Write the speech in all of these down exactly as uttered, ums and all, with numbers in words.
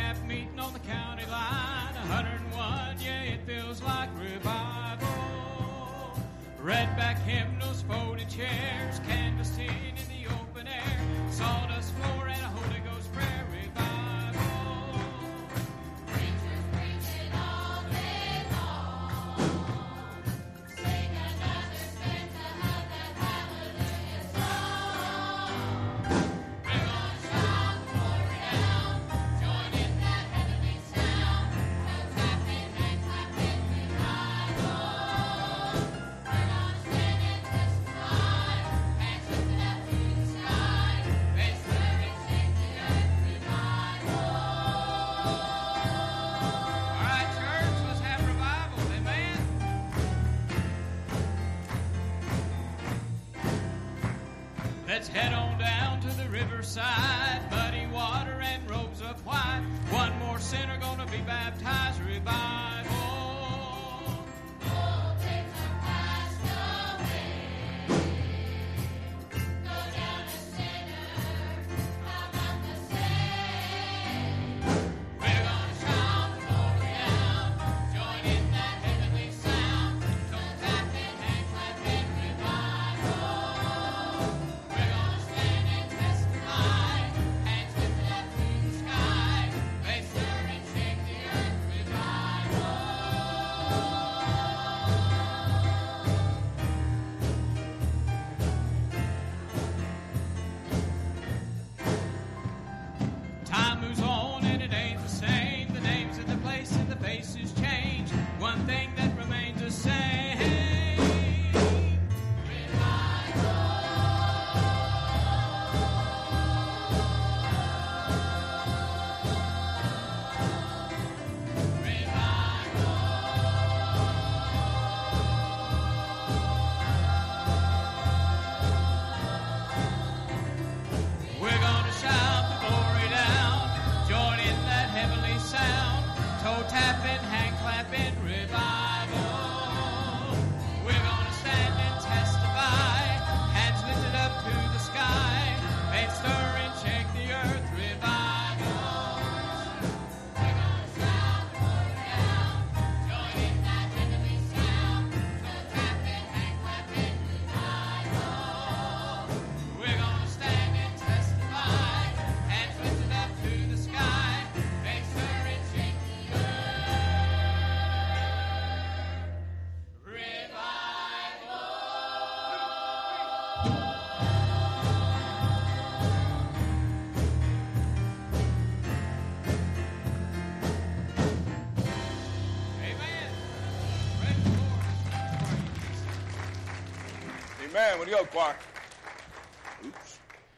camp meeting on the county line. one hundred and one, yeah, it feels like revival. Redback hymnals, folding chairs, canvas tin in the open air, sawdust floor and a Holy Ghost prayer revival. Preachers preaching all day long. Sing another strength to have that hallelujah song. We're gonna shout glory down, join in that heavenly sound. So clap in hands, clap in revival. We're gonna stand and testify, hands lifted up to the sky. They stir and shake the earth revival. All right, church, let's have revival, amen. Let's head on down to the riverside, muddy water and robes of white. One more sinner gonna be baptized, revival. All things are passed away. Go down a sinner, how about the same? We're gonna shout glory down, join in that heavenly sound. Don't clap in hands, clap in revival. We're gonna stand and testify, hands lifted up to the sky. They stir and shake the earth revival. Time moves on and it ain't the same. The names and the place and the faces change. One thing that remains the same. Revival. We're gonna shout the glory down, join in that heavenly sound, toe tapping, hand clapping, revival. We're gonna stand and testify, hands lifted up to the sky, and stir and shake the earth, revival. We're gonna shout the glory down, join in that heavenly sound, toe tapping, hand clapping, revival. We're gonna stand and testify, hands lifted up to the sky, and stir and shake the earth. Revival. Amen. Praise the Lord. Amen. What do you go, choir? Oops.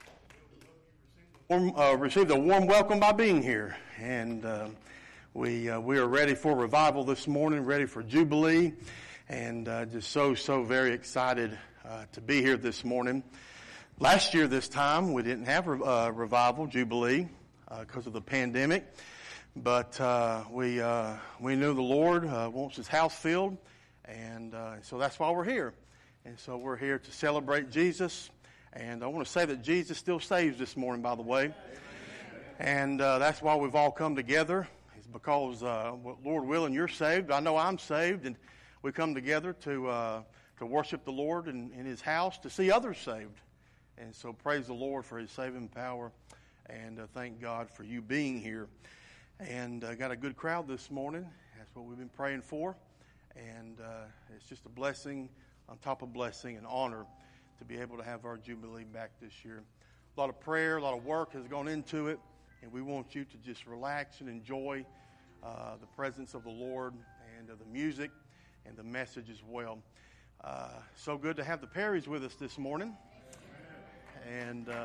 Warm, uh, received a warm welcome by being here, and um, we uh, we are ready for revival this morning, ready for Jubilee, and uh, just so so very excited uh, to be here this morning. Last year this time we didn't have uh, revival Jubilee because of the pandemic, but uh, we uh, we knew the Lord uh, wants His house filled, and uh, so that's why we're here, and so we're here to celebrate Jesus. And I want to say that Jesus still saves this morning, by the way. And uh, that's why we've all come together. It's because, uh, Lord willing, you're saved. I know I'm saved. And we come together to uh, to worship the Lord in, in His house, to see others saved. And so praise the Lord for His saving power. And uh, thank God for you being here. And uh, got a good crowd this morning. That's what we've been praying for. And uh, it's just a blessing on top of blessing and honor to be able to have our Jubilee back this year. A lot of prayer, a lot of work has gone into it, and we want you to just relax and enjoy uh, the presence of the Lord and uh, the music and the message as well. Uh, so good to have the Perrys with us this morning. And um,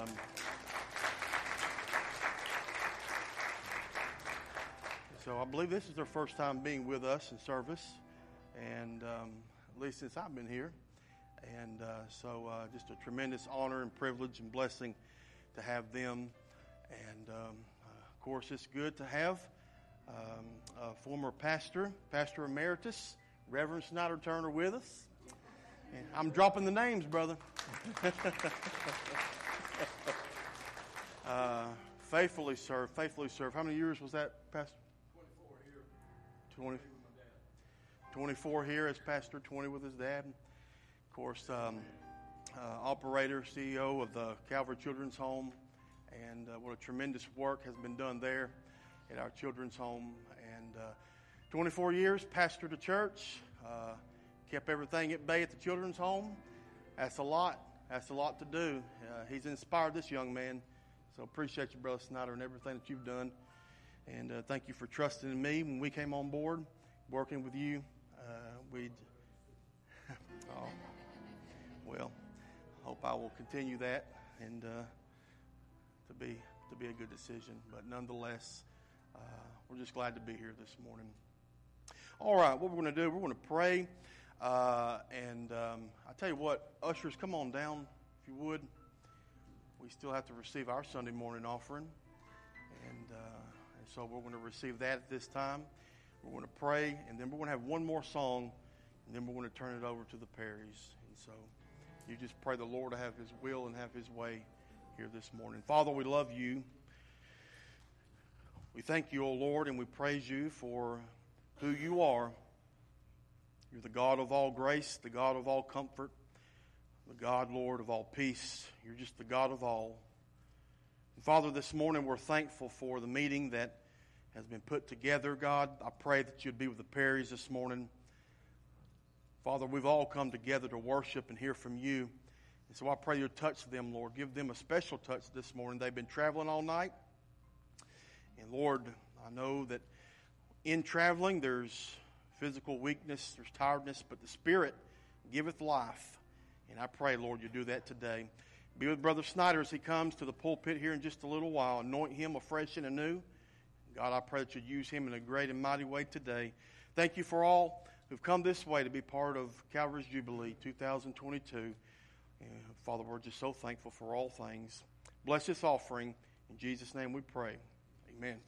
so I believe this is their first time being with us in service, and um, at least since I've been here. And uh, so uh, just a tremendous honor and privilege and blessing to have them. And, um, uh, of course, it's good to have um, a former pastor, Pastor Emeritus, Reverend Snyder Turner, with us. And I'm dropping the names, brother. uh, Faithfully serve, faithfully serve. How many years was that, Pastor? twenty-four here. twenty, with my dad. twenty-four here as pastor, twenty with his dad. Of course, um, uh, operator, C E O of the Calvary Children's Home. And uh, what a tremendous work has been done there at our children's home. And uh, twenty-four years, pastor to church, uh, kept everything at bay at the children's home. That's a lot. That's a lot to do. Uh, he's inspired this young man. So appreciate you, Brother Snyder, and everything that you've done. And uh, thank you for trusting in me when we came on board, working with you. Uh, we, oh, well, hope I will continue that and uh, to be to be a good decision. But nonetheless, uh, we're just glad to be here this morning. All right, what we're going to do, we're going to pray. Uh, and um, I tell you what, ushers, come on down if you would. We still have to receive our Sunday morning offering. And, uh, and so we're going to receive that at this time. We're going to pray, and then we're going to have one more song, and then we're going to turn it over to the Perrys. And so you just pray the Lord to have His will and have His way here this morning. Father, we love you. We thank you, O Lord, and we praise you for who you are. You're the God of all grace, the God of all comfort, the God, Lord, of all peace. You're just the God of all. And Father, this morning we're thankful for the meeting that has been put together, God. I pray that you'd be with the Perrys this morning. Father, we've all come together to worship and hear from you. And so I pray you'd touch them, Lord. Give them a special touch this morning. They've been traveling all night. And Lord, I know that in traveling there's physical weakness, there's tiredness, but the Spirit giveth life. And I pray, Lord, you do that today. Be with Brother Snyder as he comes to the pulpit here in just a little while. Anoint him afresh and anew. God, I pray that you'd use him in a great and mighty way today. Thank you for all who've come this way to be part of Calvary's Jubilee two thousand twenty-two. And Father, we're just so thankful for all things. Bless this offering. In Jesus' name we pray. Amen.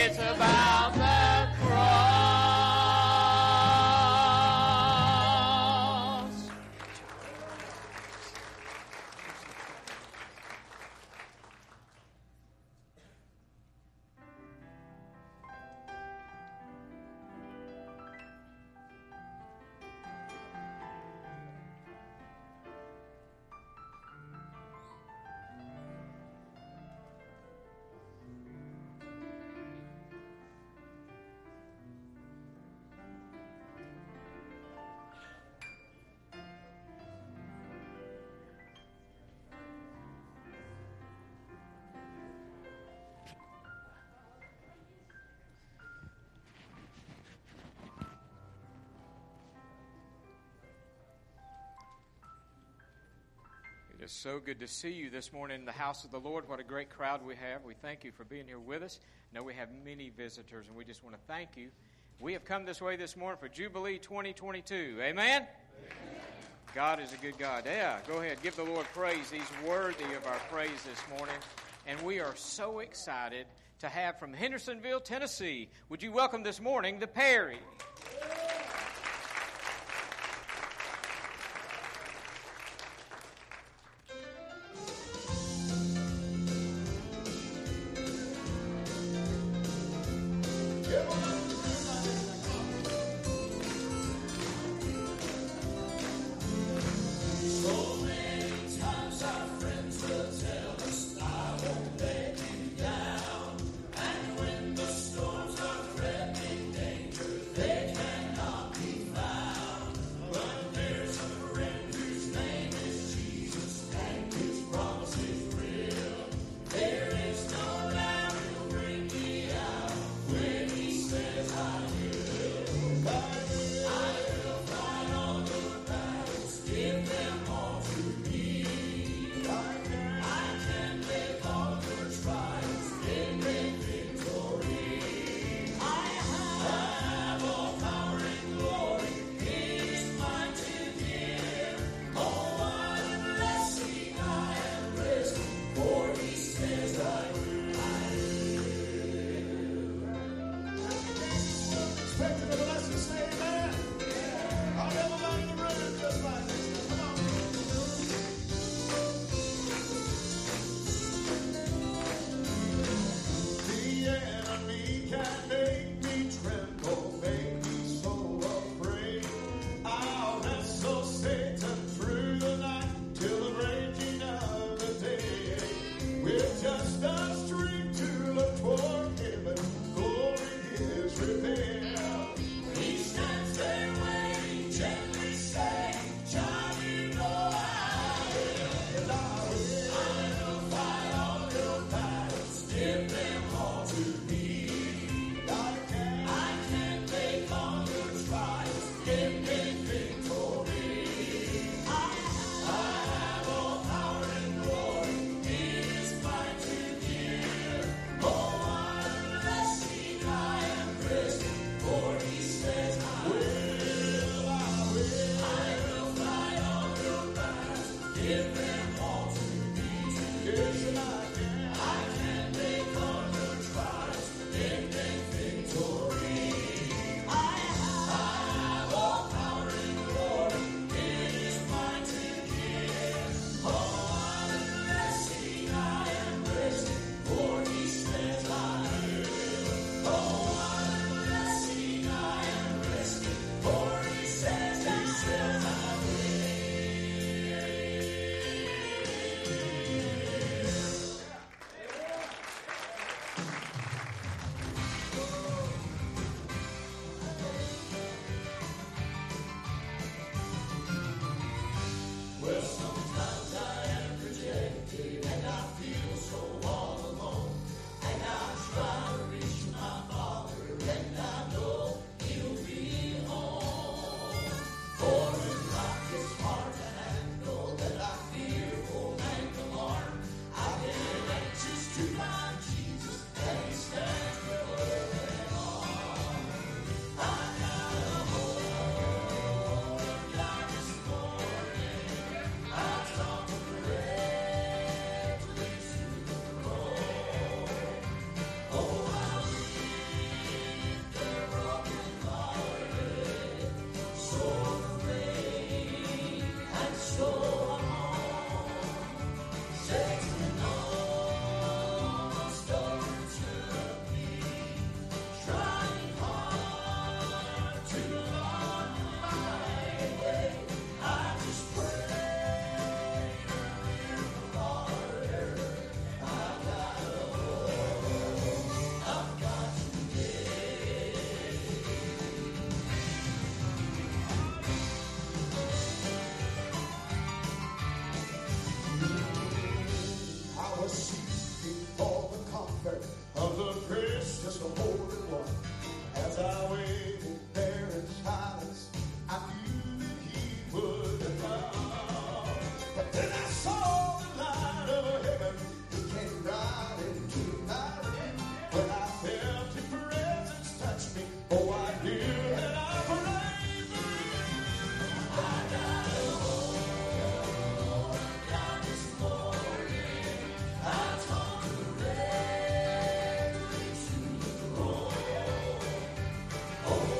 It's about the cross. It is so good to see you this morning in the house of the Lord. What a great crowd we have. We thank you for being here with us. I know we have many visitors, and we just want to thank you. We have come this way this morning for Jubilee twenty twenty-two. Amen? Amen. God is a good God. Yeah, go ahead. Give the Lord praise. He's worthy of our praise this morning. And we are so excited to have from Hendersonville, Tennessee. Would you welcome this morning the Perry? They just a holy one. As I waited there in silence, I knew that he would come. But then I saw the light of heaven. He came right into my room. When I felt his presence touch me, oh, I knew that I prayed the room. I got a hold down this morning. I told the rain to roll. Oh,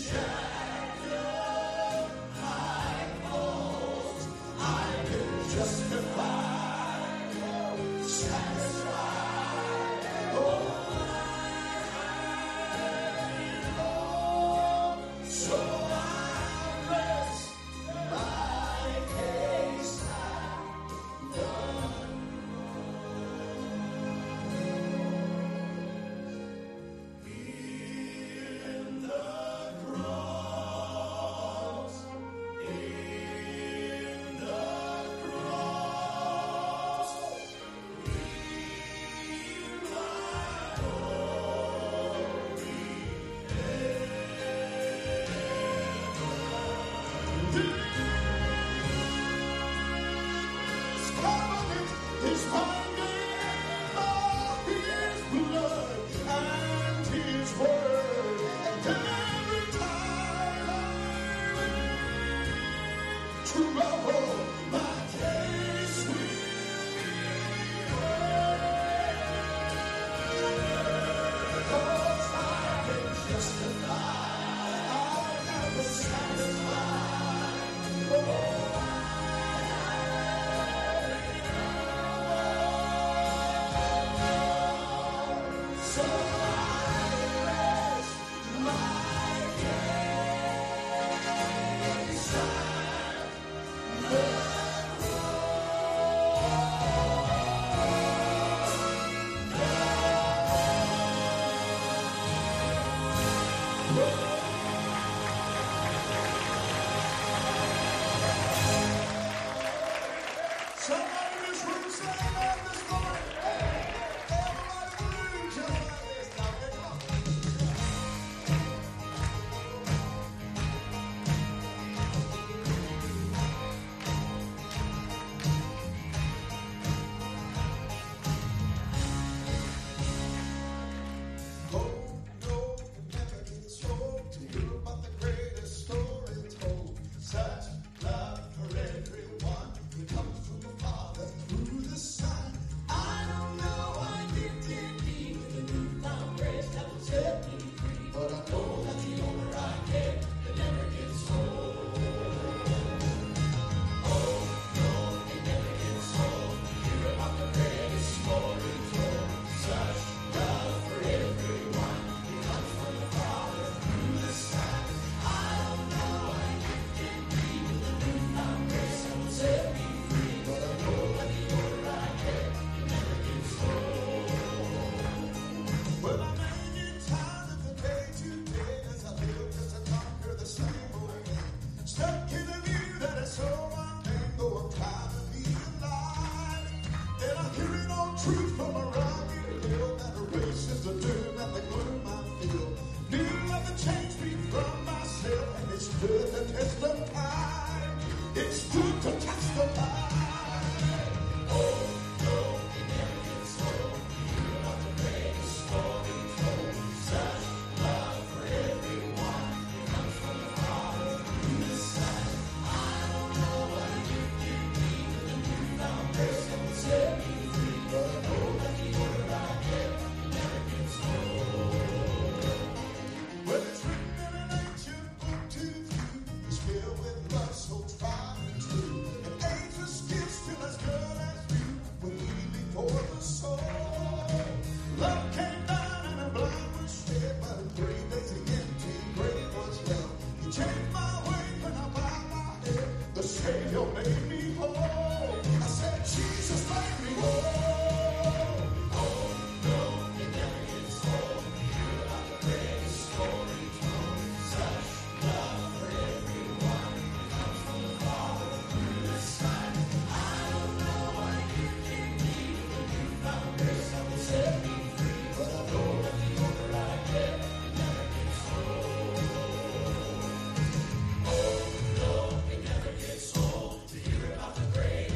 Grace.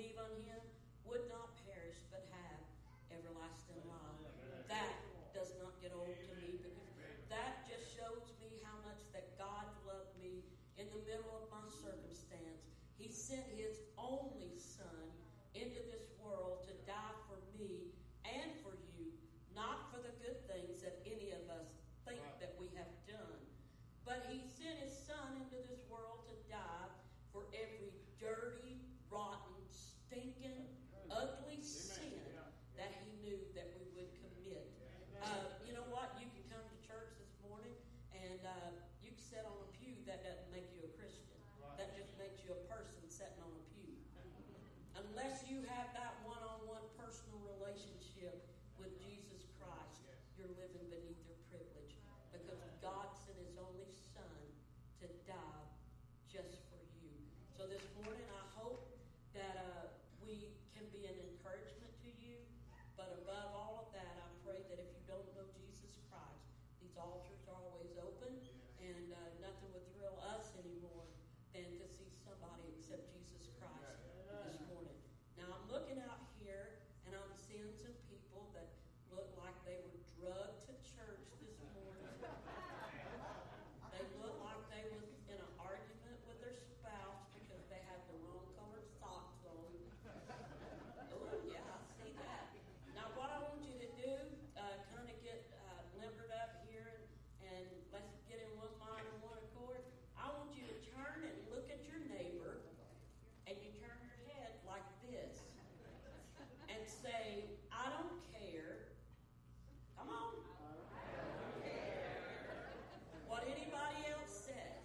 believe on him would not perish but have everlasting life. That does not get old to me, because that just shows me how much that God loved me in the middle of my circumstance. He sent his only son into this world to die for me and for you, not for the good things that any of us think that we have done, but he sent his son into this world to die for every dirty, rotten, stinking, ugly sin that he knew that we would commit. Uh, you know what? You can come to church this morning and uh, you can sit on a pew. That doesn't make you a Christian. That just makes you a person sitting on a pew. Unless you have that one-on-one personal relationship with Jesus Christ, you're living beneath your privilege, because God sent his only son to die just for you. So this morning, I hope that uh, we can be an encouragement to you. But above all of that, I pray that if you don't know Jesus Christ, these altars are always open, and uh, nothing would thrill us anymore than to see somebody accept Jesus Christ this morning. Now, I'm looking out here, and I'm seeing some people that look like they were drugged to church this morning. They look like they was in an argument with their spouse because they had the wrong colored socks on. Oh, yeah, I see that. Now, what I want you to do, uh, kind of get uh, limbered up here, and, and let's get in one mind and one accord. I want you to turn and look at your neighbor, and you turn your head like this, and say, I don't care. Come on. I don't care what anybody else says.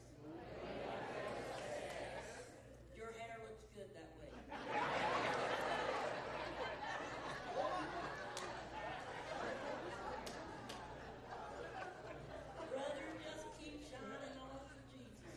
Your hair looks good that way. Brother, just keep shining on for Jesus.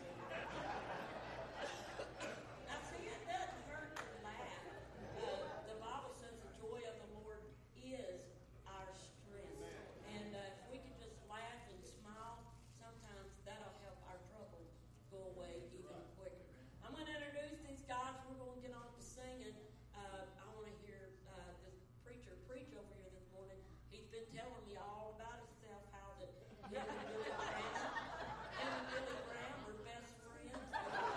Now, see, it doesn't hurt to laugh. Uh, the Bible says the joy of the Lord is our strength. And uh, if we can just laugh and smile, sometimes that'll help our trouble go away even quicker. I'm going to introduce these guys. We're going to get on to singing. Uh, I want to hear uh, this preacher preach over here this morning. He's been telling me all about himself, how that him and Billy Graham, him and Billy Graham were best friends.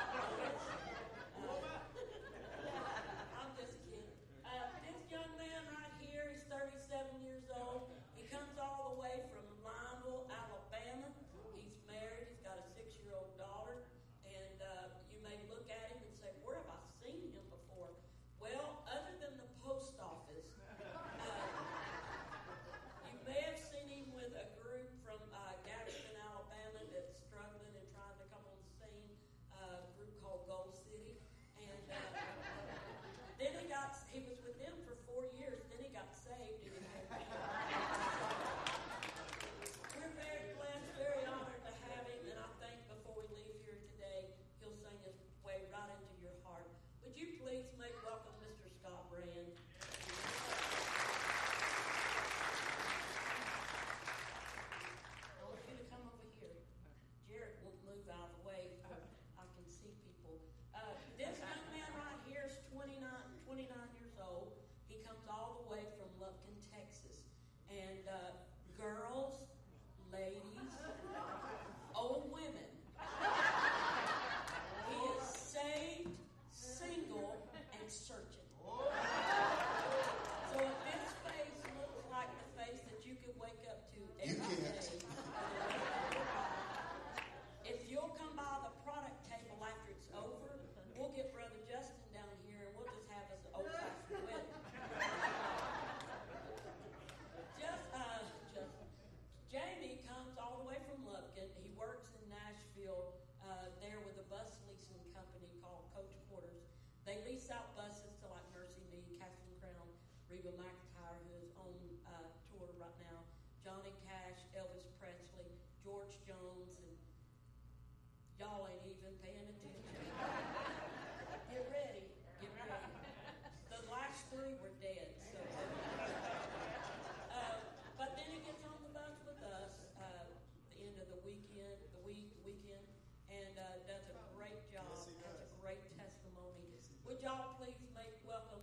Uh, I'm just kidding. Uh, this young man right here, he's thirty-seven years old. He comes all the way from Lineville, Alabama. He's married. He's got a six-year-old daughter. And uh, you may look at him and say, where have I seen him before? Well, other than the post office, uh, you may have seen him with a group from uh, Gadsden, Alabama that's struggling and trying to come on the scene, uh, a group called Gold City. And uh, then he got, he was with them for four years. Then he got saved. And he came We're very blessed, very honored to have him. And I think before we leave here today, he'll sing his way right into your heart. Would you please make welcome Mister Scott Brand? I want you to come over here. Jared won't move out of the way. I, I can see people. Uh, this young man right here is twenty-nine, twenty-nine years old. He comes all the way from Lufkin, Texas. And uh, girls, ladies, old women. He is saved, single, and searching. So if his face looks like the face that you could wake up to every day, if you'll come by the product table after it's over, we'll get Brother Justin down here and we'll just have us an old-fashioned wedding. Just, uh, just, Jamie comes all the way from Lufkin. He works in Nashville uh, there with a bus leasing company called Coach Quarters. They lease out buses to like Mercy Me, Catherine Crown, Reba McEntire, who's on uh, tour right now, Johnny Cash, Elvis Presley, George Jones, and y'all ain't even paying attention. Get ready. Get ready. The last three were dead. So, uh, but then he gets on the bus with us uh, the end of the weekend, the week, weekend, and uh, does a great job. Yes, has a great testimony. Would y'all please make welcome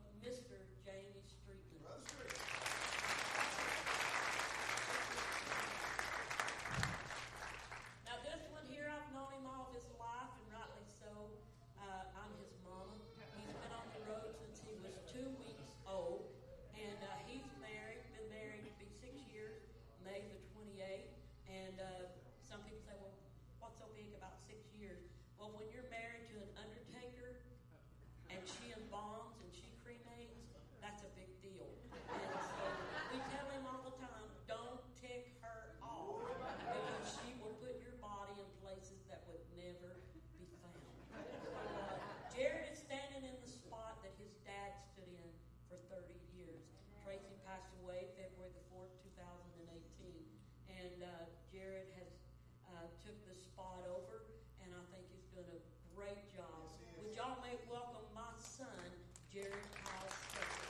years. Well, when you're married to an undertaker and she embalms and she cremates, that's a big deal. And so we tell him all the time, don't tick her off, because she will put your body in places that would never be found. Uh, Jared is standing in the spot that his dad stood in for thirty years. Tracy passed away February the fourth, two thousand eighteen. And uh, Jared has uh, took the spot over, and I think he's done a great job. Would y'all make welcome my son, Jared Kyle Stecker.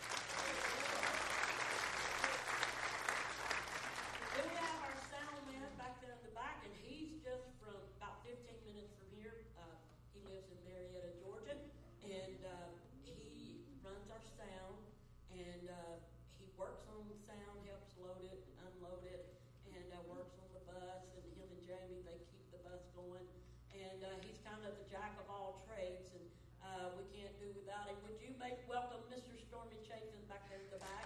Then we have our sound man back there in the back, and he's just from about fifteen minutes from here. Uh, he lives in Marietta, Georgia, and uh, he runs our sound, and uh, he works on the sound, helps load it, unload it, and uh, works on the bus, and him and Jamie, they keep the bus going. And uh, he's kind of the jack of all trades, and uh, we can't do without him. Would you make welcome Mister Stormy Chafin back there in the back?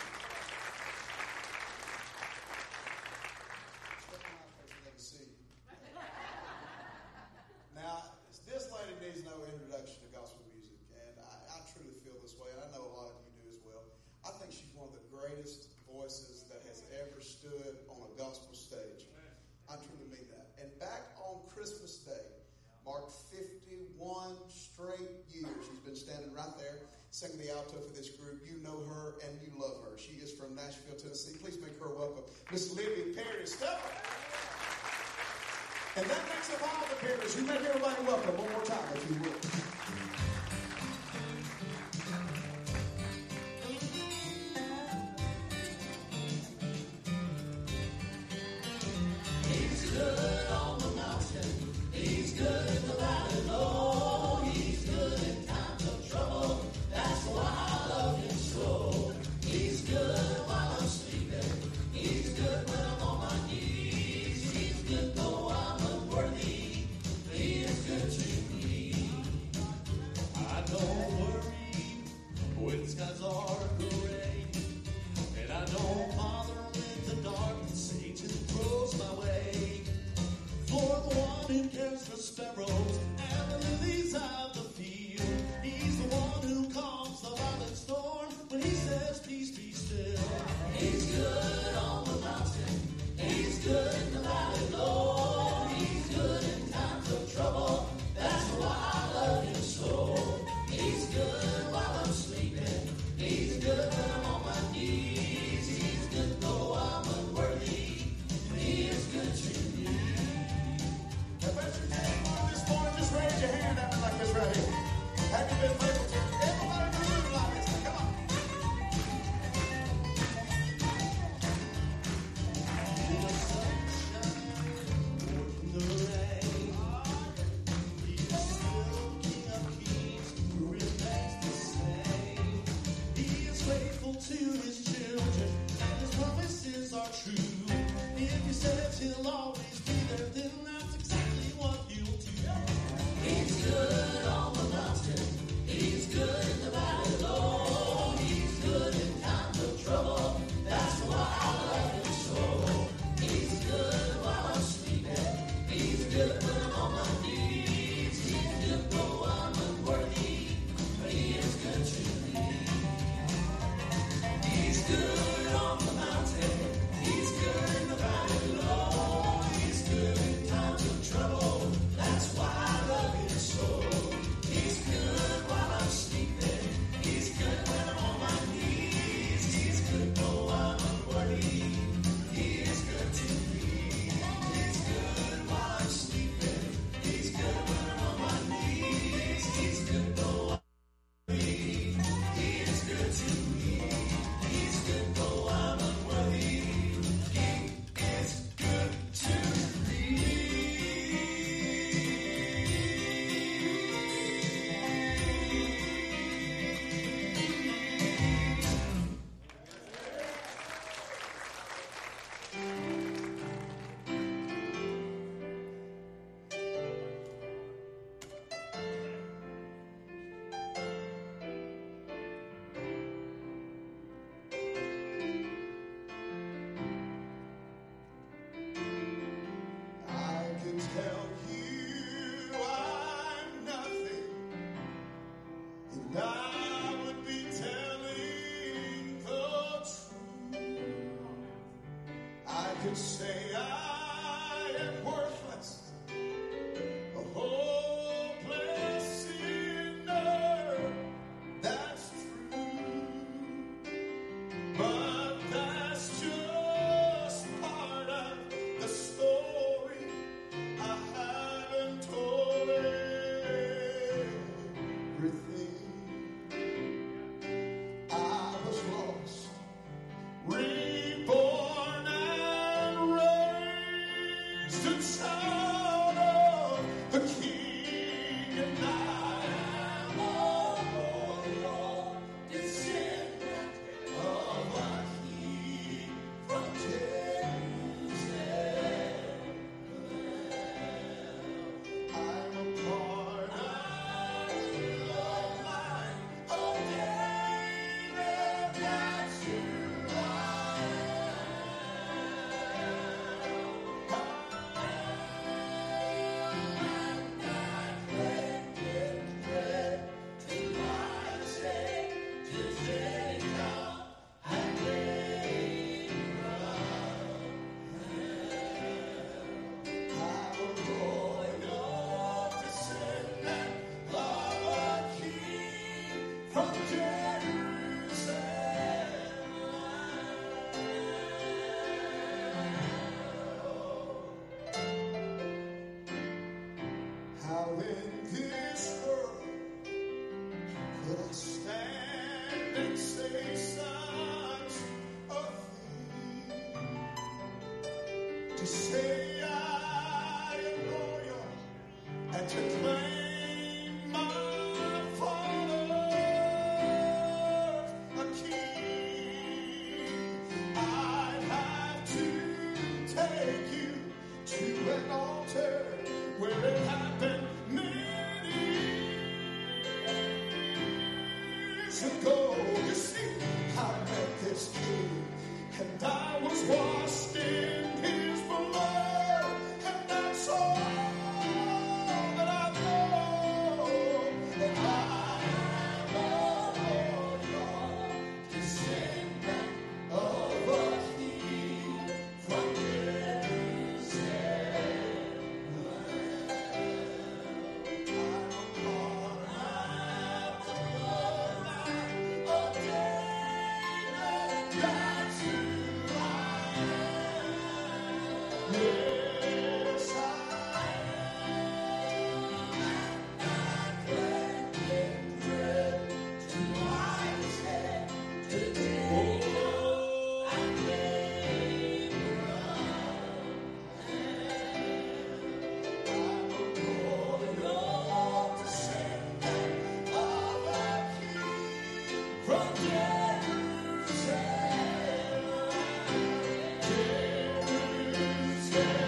Good to see you. Now, this lady needs no introduction to gospel music, and I, I truly feel this way, and I know a lot of you do as well. I think she's one of the greatest voices that has ever stood on a gospel stage. I truly mean that. And back on Christmas Day, marked fifty-one straight years. She's been standing right there, singing the alto for this group. You know her and you love her. She is from Nashville, Tennessee. Please make her welcome, Miss Livy Perry Stepper. And that makes up all the Perrys. You make everybody welcome one more time, if you will. He's good in the valley low. He's good in time. say I am loyal and to claim my Father's a king. I'd have to take you to an altar where it happened many years ago. You see, I met this king, and I was washed in his blood, and that's all that I know. And I am loyal, descendant of a king from Jerusalem, Jerusalem.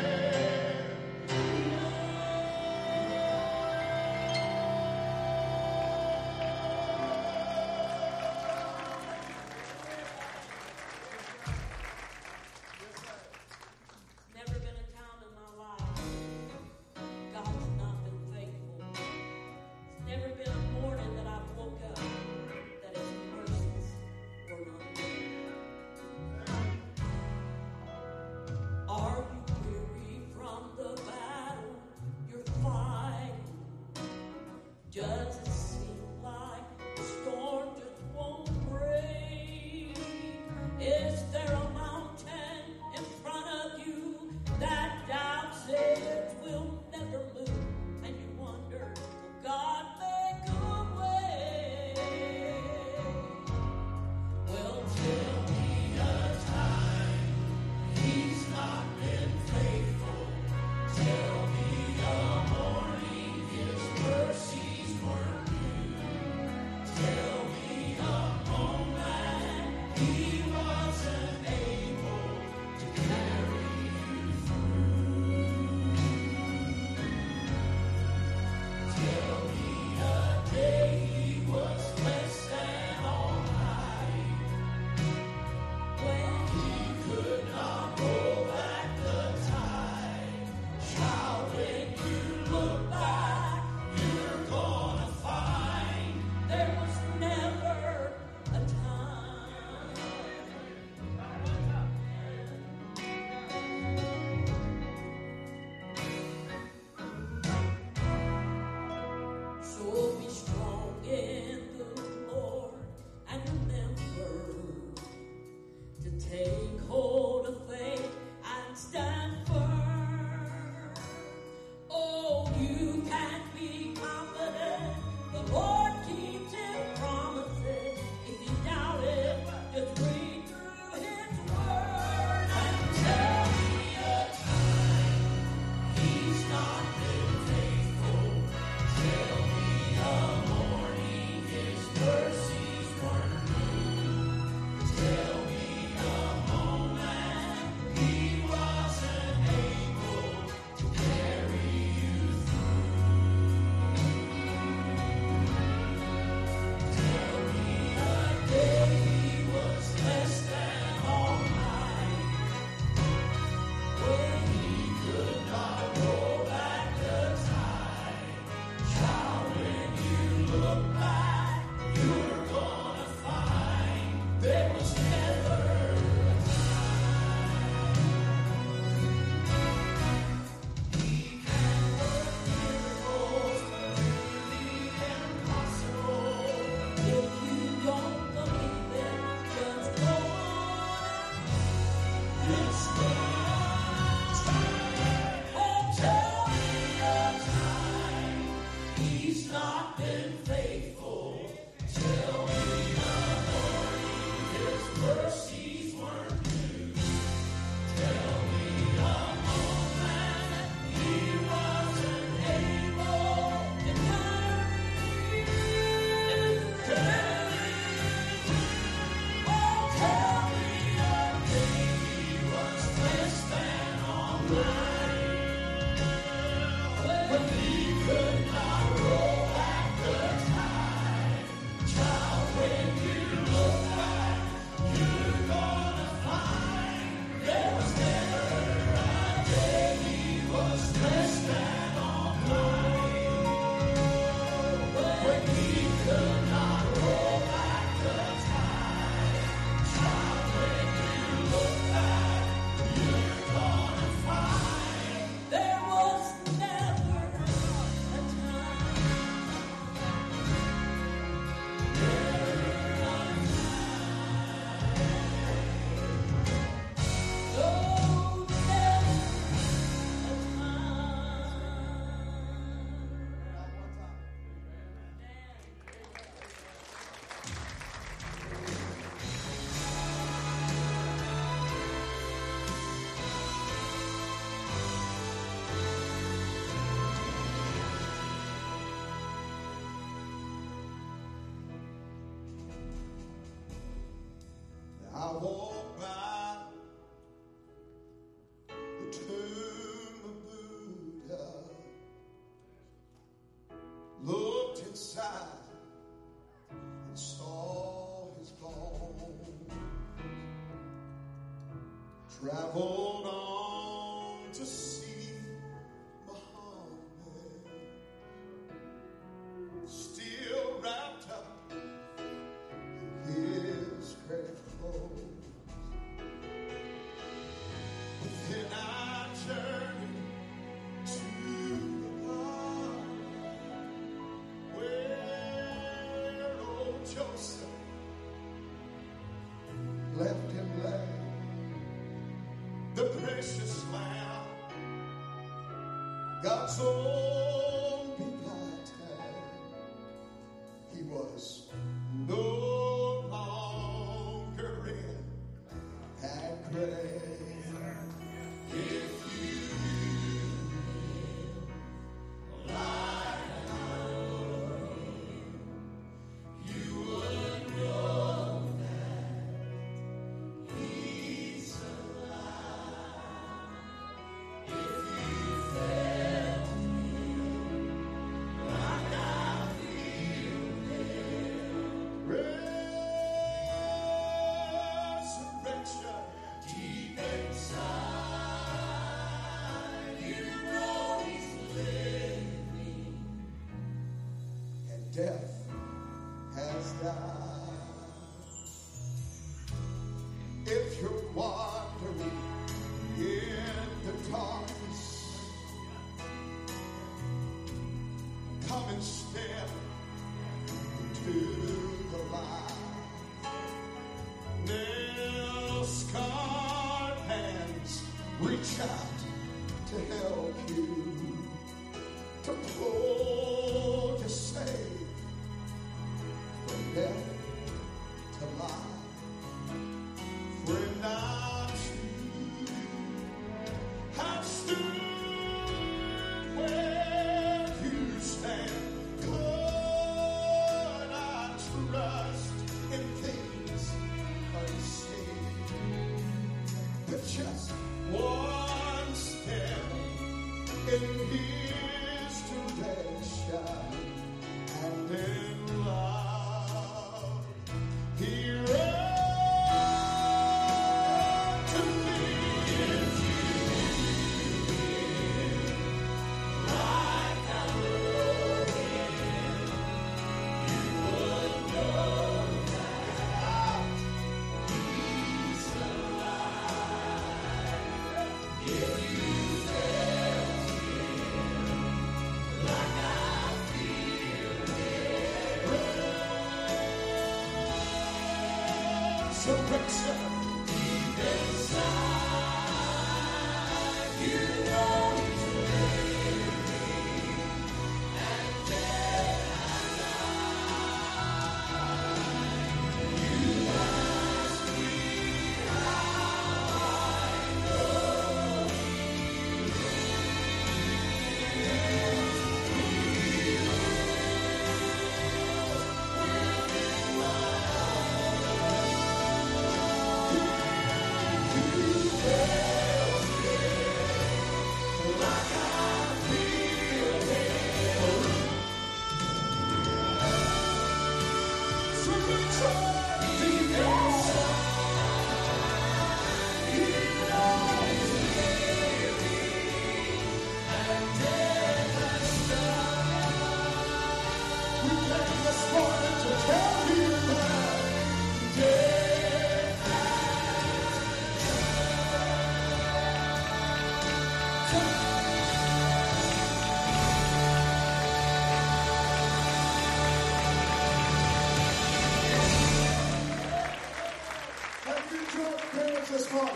side and saw his bones. Traveled on to see Muhammad, still wrapped up in his grave clothes. Then I journeyed to the garden where old Joseph left him lay, the precious lamb, God's own begotten. He was no longer in that grave. Death has died. If you're wandering in the darkness, come and step into the light. Nail-scarred hands reach out to help you, to pull, to save. From death to life, friend, I too have stood where you stand. Could I trust in things unseen? But just one step in His direction, and in love. He ran to me if you live like I love him. You would know that he's alive. If you felt him like I feel him. Resurrection deep inside, you know He's living, and then I die. You ask me how I know He lives. He lives within my this morning.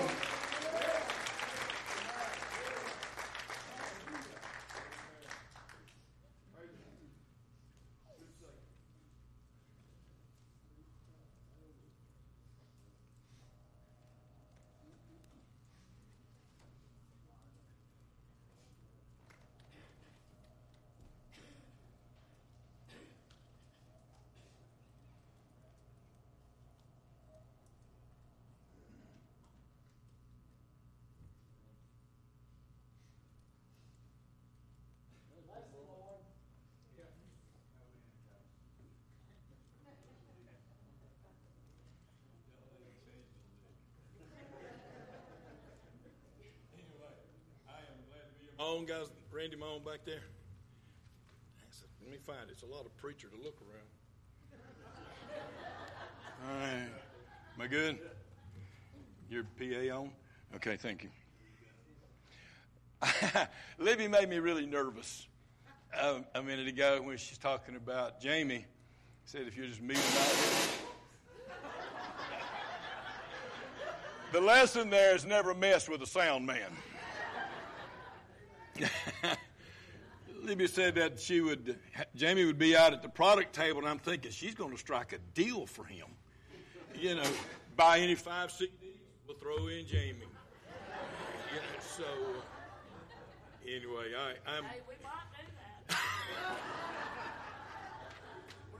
Mahone, guys, Randy Mahone back there. I said, let me find it. It's a lot of preacher to look around. All right. Am I good? Your P A on? Okay, thank you. Libby made me really nervous um, a minute ago when she's talking about Jamie. Said, if you just meet him out here. The lesson there is never mess with a sound man. Libby said that she would, Jamie would be out at the product table, and I'm thinking she's going to strike a deal for him. You know, buy any five C Ds, we'll throw in Jamie. You know, so uh, anyway, I, I'm. Hey, we might do that. We're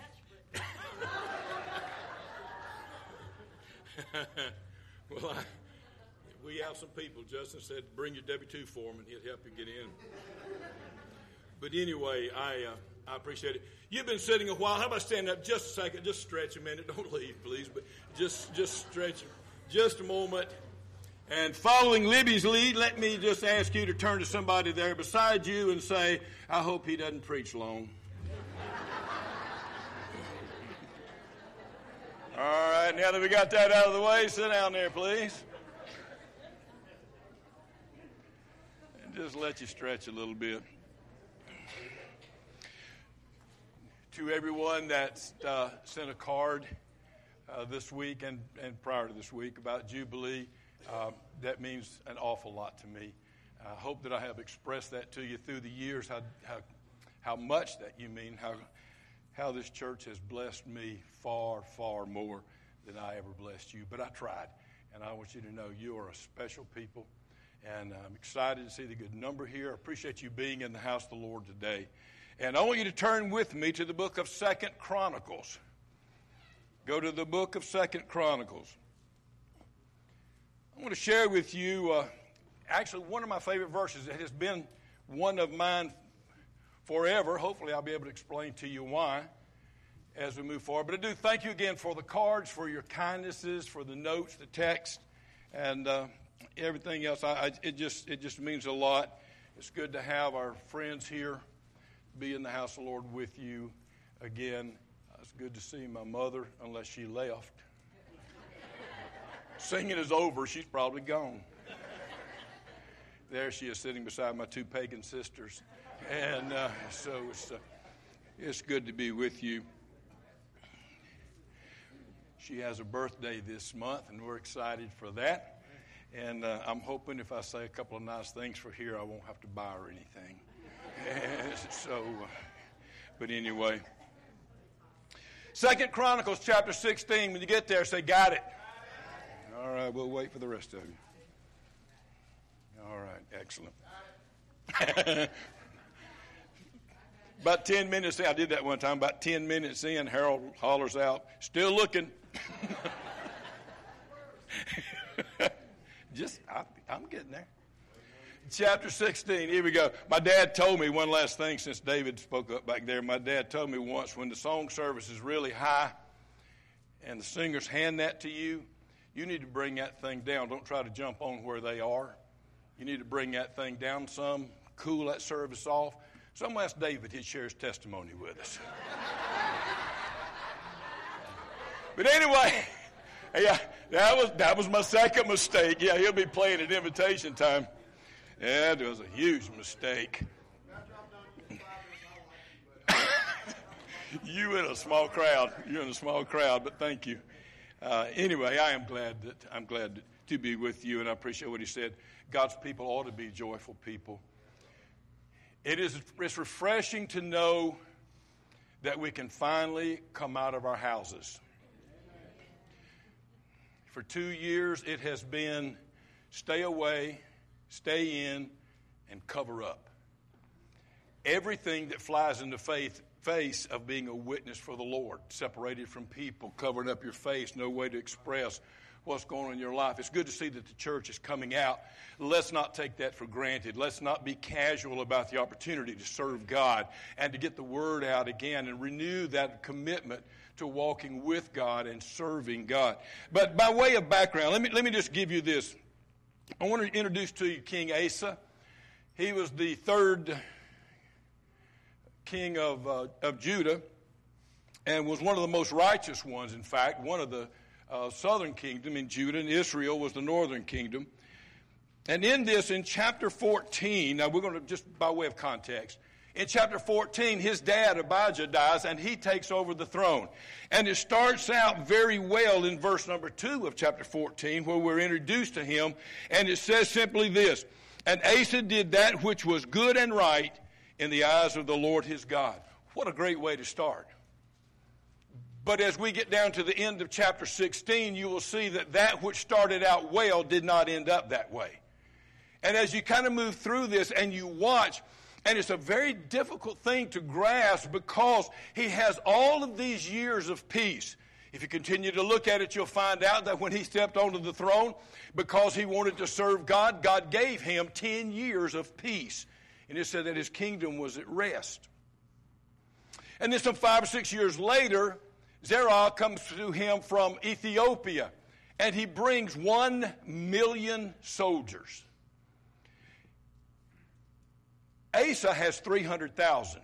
getting desperate. Well, I, we have some people. Justin said, bring your W two form, and he'll help you get in. But anyway, I uh, I appreciate it. You've been sitting a while. How about standing up just a second? Just stretch a minute. Don't leave, please. But just just stretch just a moment. And following Libby's lead, let me just ask you to turn to somebody there beside you and say, I hope he doesn't preach long. All right, now that we got that out of the way, sit down there, please. And just let you stretch a little bit. To everyone that's uh, sent a card uh, this week and, and prior to this week about Jubilee, uh, that means an awful lot to me. I hope that I have expressed that to you through the years, how how, how much that you mean, how how this church has blessed me far, far more than I ever blessed you. But I tried, and I want you to know you are a special people, and I'm excited to see the good number here. I appreciate you being in the house of the Lord today. And I want you to turn with me to the book of Second Chronicles. Go to the book of Second Chronicles. I want to share with you uh, actually one of my favorite verses. It has been one of mine forever. Hopefully I'll be able to explain to you why as we move forward. But I do thank you again for the cards, for your kindnesses, for the notes, the text, and uh, everything else. I, I, it just it just means a lot. It's good to have our friends here, be in the house of the Lord with you again. It's good to see my mother, unless she left. Singing is over. She's probably gone. There she is sitting beside my two pagan sisters. And uh, so it's, uh, it's good to be with you. She has a birthday this month, and we're excited for that. And uh, I'm hoping if I say a couple of nice things for here, I won't have to buy her anything. And so, uh, but anyway. Second Chronicles chapter sixteen. When you get there, say, got it. All right, we'll wait for the rest of you. All right, excellent. About ten minutes in, I did that one time, about ten minutes in, Harold hollers out, still looking. Just, I, I'm getting there. Chapter sixteen, here we go. My dad told me one last thing since David spoke up back there. My dad told me once when the song service is really high and the singers hand that to you, you need to bring that thing down. Don't try to jump on where they are. You need to bring that thing down some, cool that service off. So I'm going to ask David, he'd share his testimony with us. But anyway, yeah, that was that was my second mistake. Yeah, he'll be playing at invitation time. Yeah, it was a huge mistake. You in a small crowd. You're in a small crowd, but thank you. Uh, anyway, I am glad that I'm glad to be with you, and I appreciate what he said. God's people ought to be joyful people. It is it's refreshing to know that we can finally come out of our houses. For two years, it has been stay away, stay in, and cover up. Everything that flies in the faith, face of being a witness for the Lord, separated from people, covering up your face, no way to express what's going on in your life. It's good to see that the church is coming out. Let's not take that for granted. Let's not be casual about the opportunity to serve God and to get the word out again and renew that commitment to walking with God and serving God. But by way of background, let me let me just give you this. I want to introduce to you King Asa. He was the third king of, uh, of Judah and was one of the most righteous ones, in fact. One of the uh, southern kingdom in Judah, and Israel was the northern kingdom. And in this, in chapter fourteen, now we're going to, just by way of context, in chapter fourteen, his dad, Abijah, dies, and he takes over the throne. And it starts out very well in verse number two of chapter fourteen, where we're introduced to him, and it says simply this, "And Asa did that which was good and right in the eyes of the Lord his God." What a great way to start. But as we get down to the end of chapter sixteen, you will see that that which started out well did not end up that way. And as you kind of move through this and you watch, and it's a very difficult thing to grasp because he has all of these years of peace. If you continue to look at it, you'll find out that when he stepped onto the throne, because he wanted to serve God, God gave him ten years of peace. And it said that his kingdom was at rest. And then some five or six years later, Zerah comes to him from Ethiopia, and he brings one million soldiers. Asa has three hundred thousand.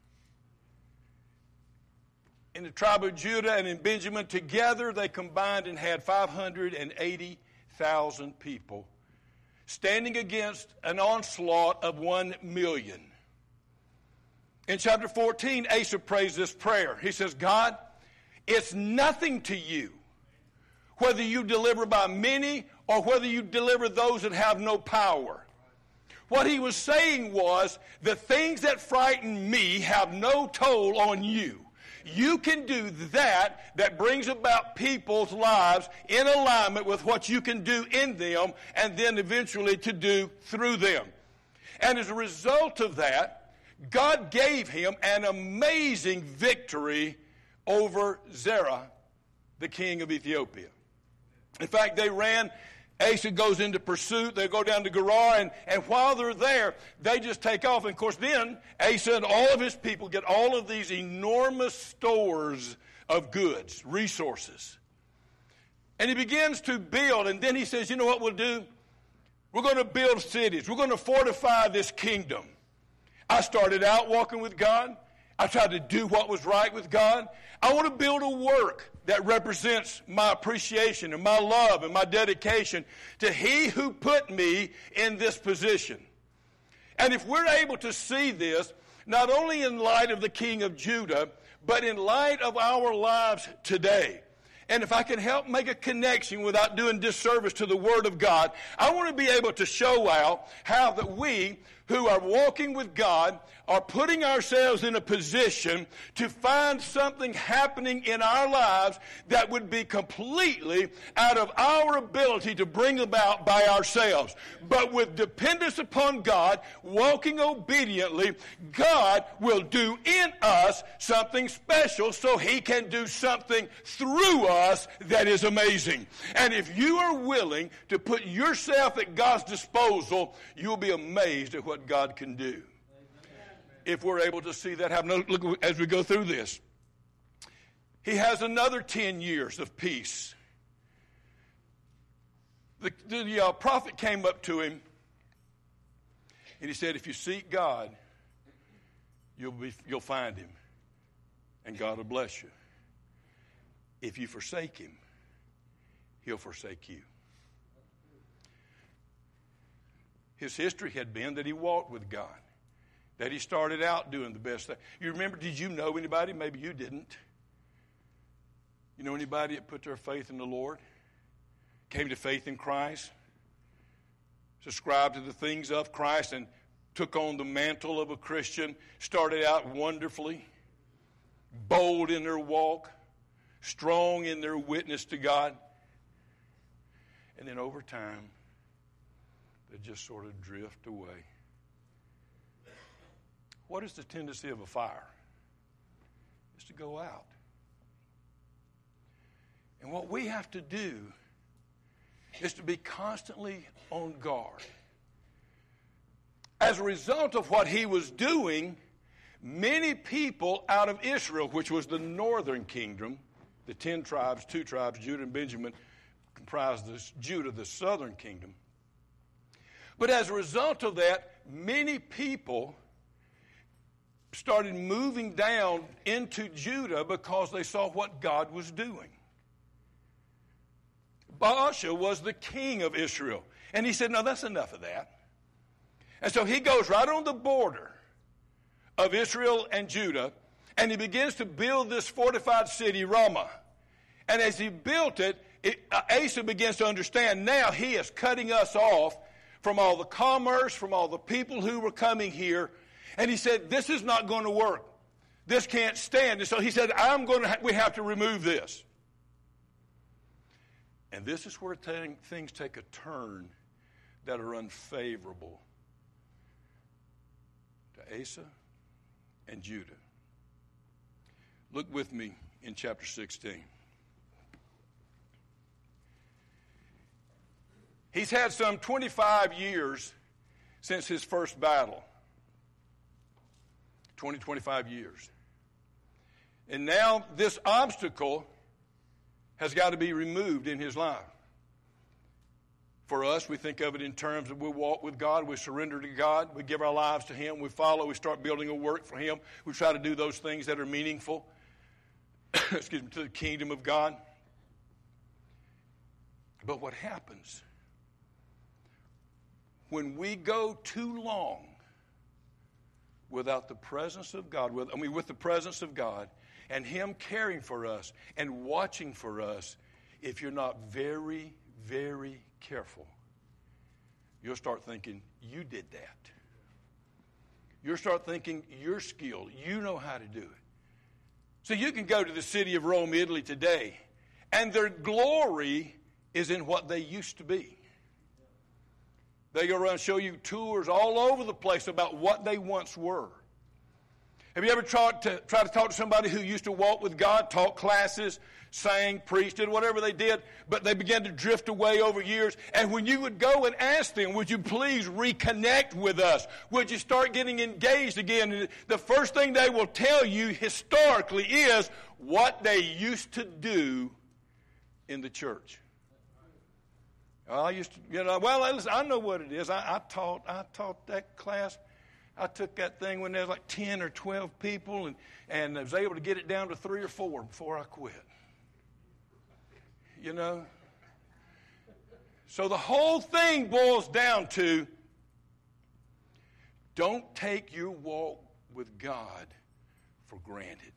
In the tribe of Judah and in Benjamin, together they combined and had five hundred eighty thousand people standing against an onslaught of one million. In chapter fourteen, Asa prays this prayer. He says, "God, it's nothing to you whether you deliver by many or whether you deliver those that have no power." What he was saying was, the things that frighten me have no toll on you. You can do that that brings about people's lives in alignment with what you can do in them and then eventually to do through them. And as a result of that, God gave him an amazing victory over Zerah, the king of Ethiopia. In fact, they ran, Asa goes into pursuit, they go down to Gerar, and, and while they're there, they just take off. And of course then, Asa and all of his people get all of these enormous stores of goods, resources. And he begins to build, and then he says, you know what we'll do? We're going to build cities. We're going to fortify this kingdom. I started out walking with God. I tried to do what was right with God. I want to build a work that represents my appreciation and my love and my dedication to He who put me in this position. And if we're able to see this, not only in light of the King of Judah, but in light of our lives today, and if I can help make a connection without doing disservice to the Word of God, I want to be able to show out how that we who are walking with God are putting ourselves in a position to find something happening in our lives that would be completely out of our ability to bring about by ourselves. But with dependence upon God, walking obediently, God will do in us something special so He can do something through us that is amazing. And if you are willing to put yourself at God's disposal, you'll be amazed at what God can do. If we're able to see that happen. Look, as we go through this, he has another ten years of peace. The, the uh, prophet came up to him and he said, if you seek God, you'll be, you'll find Him, and God will bless you. If you forsake Him, He'll forsake you. His history had been that he walked with God, that he started out doing the best thing. You remember, did you know anybody? Maybe you didn't. You know anybody that put their faith in the Lord, came to faith in Christ, subscribed to the things of Christ, and took on the mantle of a Christian, started out wonderfully, bold in their walk, strong in their witness to God, and then over time, they just sort of drift away. What is the tendency of a fire? It's to go out. And what we have to do is to be constantly on guard. As a result of what he was doing, many people out of Israel, which was the northern kingdom, the ten tribes, two tribes, Judah and Benjamin, comprised this, Judah, the southern kingdom. But as a result of that, many people started moving down into Judah because they saw what God was doing. Baasha was the king of Israel. And he said, no, that's enough of that. And so he goes right on the border of Israel and Judah, and he begins to build this fortified city, Ramah. And as he built it, it uh, Asa begins to understand now he is cutting us off from all the commerce, from all the people who were coming here. And he said, this is not going to work. This can't stand. And so he said, I'm going to ha- we have to remove this. And this is where th- things take a turn that are unfavorable to Asa and Judah. Look with me in chapter sixteen. He's had some twenty-five years since his first battle. twenty, twenty-five years. And now this obstacle has got to be removed in his life. For us, we think of it in terms of we walk with God, we surrender to God, we give our lives to Him, we follow, we start building a work for Him, we try to do those things that are meaningful, excuse me, to the kingdom of God. But what happens when we go too long without the presence of God, with, I mean, with the presence of God and Him caring for us and watching for us, if you're not very, very careful, you'll start thinking, you did that. You'll start thinking, you're skilled. You know how to do it. So you can go to the city of Rome, Italy today, and their glory is in what they used to be. They go around and show you tours all over the place about what they once were. Have you ever tried to, try to talk to somebody who used to walk with God, taught classes, sang, preached, did whatever they did, but they began to drift away over years? And when you would go and ask them, would you please reconnect with us? Would you start getting engaged again? And the first thing they will tell you historically is what they used to do in the church. I used to, you know, well, listen, I know what it is. I, I taught, I taught that class. I took that thing when there was like ten or twelve people, and, and I was able to get it down to three or four before I quit. You know? So the whole thing boils down to, don't take your walk with God for granted.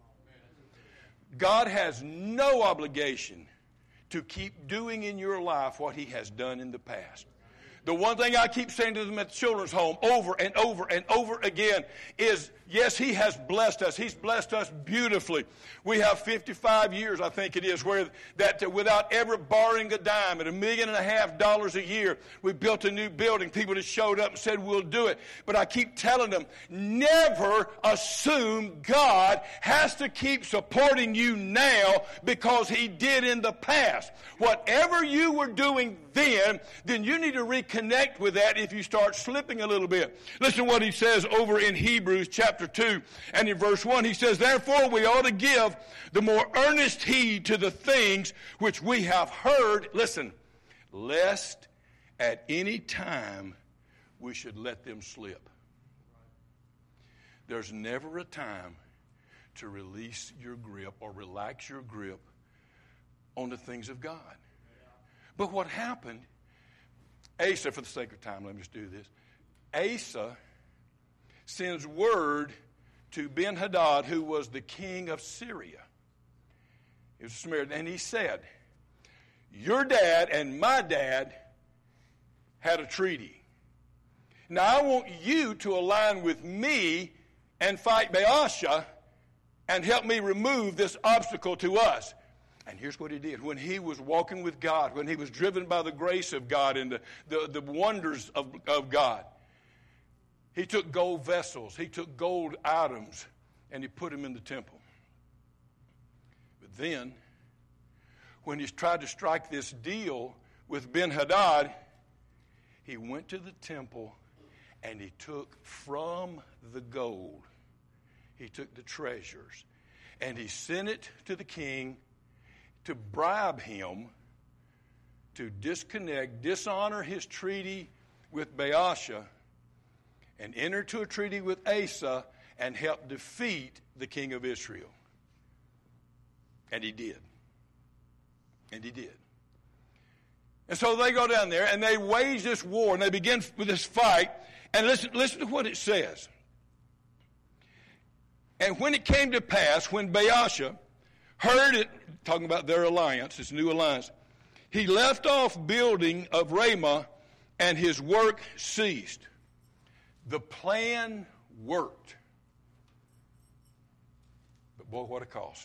God has no obligation to keep doing in your life what He has done in the past. The one thing I keep saying to them at the children's home over and over and over again is, yes, He has blessed us. He's blessed us beautifully. We have fifty-five years, I think it is, where that without ever borrowing a dime, at a million and a half dollars a year, we built a new building. People just showed up and said, we'll do it. But I keep telling them, never assume God has to keep supporting you now because He did in the past. Whatever you were doing then, then you need to reconnect with that if you start slipping a little bit. Listen to what he says over in Hebrews chapter two and in verse one. He says, therefore we ought to give the more earnest heed to the things which we have heard, listen, lest at any time we should let them slip. There's never a time to release your grip or relax your grip on the things of God. But what happened, Asa, for the sake of time, let me just do this. Asa sends word to Ben-Hadad, who was the king of Syria. He was a Samaritan, and he said, your dad and my dad had a treaty. Now I want you to align with me and fight Baasha and help me remove this obstacle to us. And here's what he did. When he was walking with God, when he was driven by the grace of God and the, the, the wonders of, of God, he took gold vessels, he took gold items, and he put them in the temple. But then, when he tried to strike this deal with Ben-Hadad, he went to the temple and he took from the gold, he took the treasures, and he sent it to the king to bribe him to disconnect, dishonor his treaty with Baasha, and enter into a treaty with Asa and help defeat the king of Israel. And he did. And he did. And so they go down there and they wage this war and they begin with this fight. And listen, listen to what it says. And when it came to pass, when Baasha heard it, talking about their alliance, this new alliance, he left off building of Ramah and his work ceased. The plan worked. But boy, what a cost.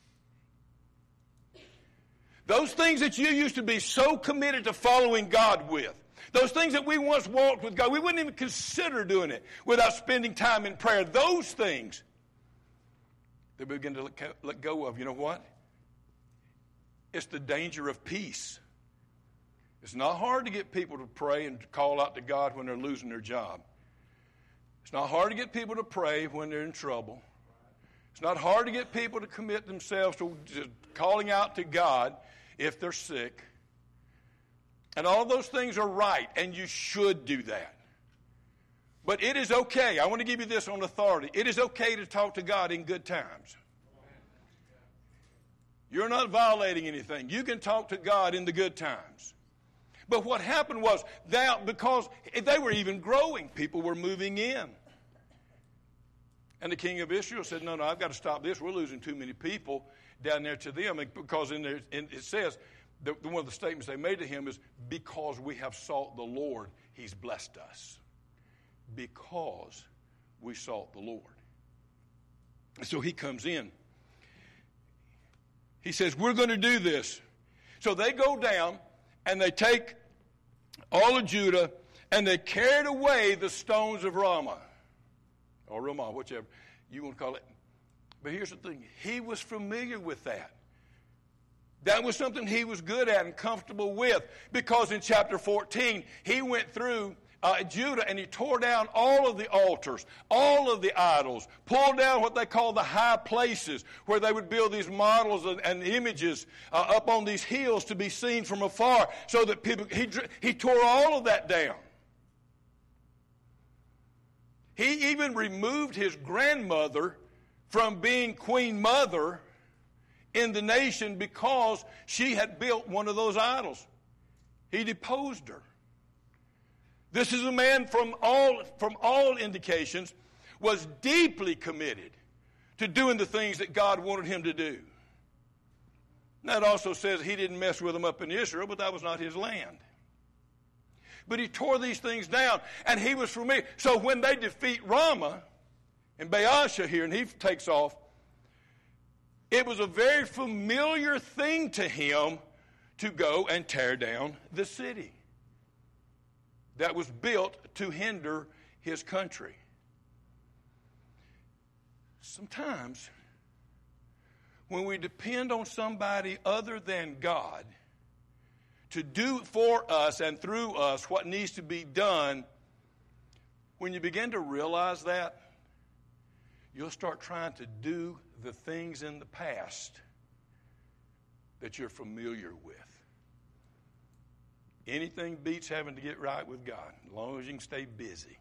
Those things that you used to be so committed to following God with, those things that we once walked with God, we wouldn't even consider doing it without spending time in prayer. Those things that we begin to let go of. You know what? It's the danger of peace. It's not hard to get people to pray and call out to God when they're losing their job. It's not hard to get people to pray when they're in trouble. It's not hard to get people to commit themselves to calling out to God if they're sick. And all those things are right, and you should do that. But it is okay. I want to give you this on authority. It is okay to talk to God in good times. You're not violating anything. You can talk to God in the good times. But what happened was that because they were even growing, people were moving in. And the king of Israel said, no, no, I've got to stop this. We're losing too many people down there to them. Because in there, in, it says, the, one of the statements they made to him is, because we have sought the Lord, he's blessed us. Because we sought the Lord. So he comes in. He says, we're going to do this. So they go down and they take all of Judah and they carried away the stones of Ramah. Or Ramah, whichever you want to call it. But here's the thing. He was familiar with that. That was something he was good at and comfortable with. Because in chapter fourteen, he went through uh, Judah and he tore down all of the altars, all of the idols, pulled down what they call the high places, where they would build these models and, and images uh, up on these hills to be seen from afar, so that people, he, he tore all of that down. He even removed his grandmother from being queen mother in the nation because she had built one of those idols. He deposed her. This is a man from all, from all indications was deeply committed to doing the things that God wanted him to do. That also says he didn't mess with them up in Israel, but that was not his land. But he tore these things down, and he was familiar. So when they defeat Ramah and Baasha here, and he takes off, it was a very familiar thing to him to go and tear down the city that was built to hinder his country. Sometimes, when we depend on somebody other than God to do for us and through us what needs to be done, when you begin to realize that, you'll start trying to do the things in the past that you're familiar with. Anything beats having to get right with God, as long as you can stay busy.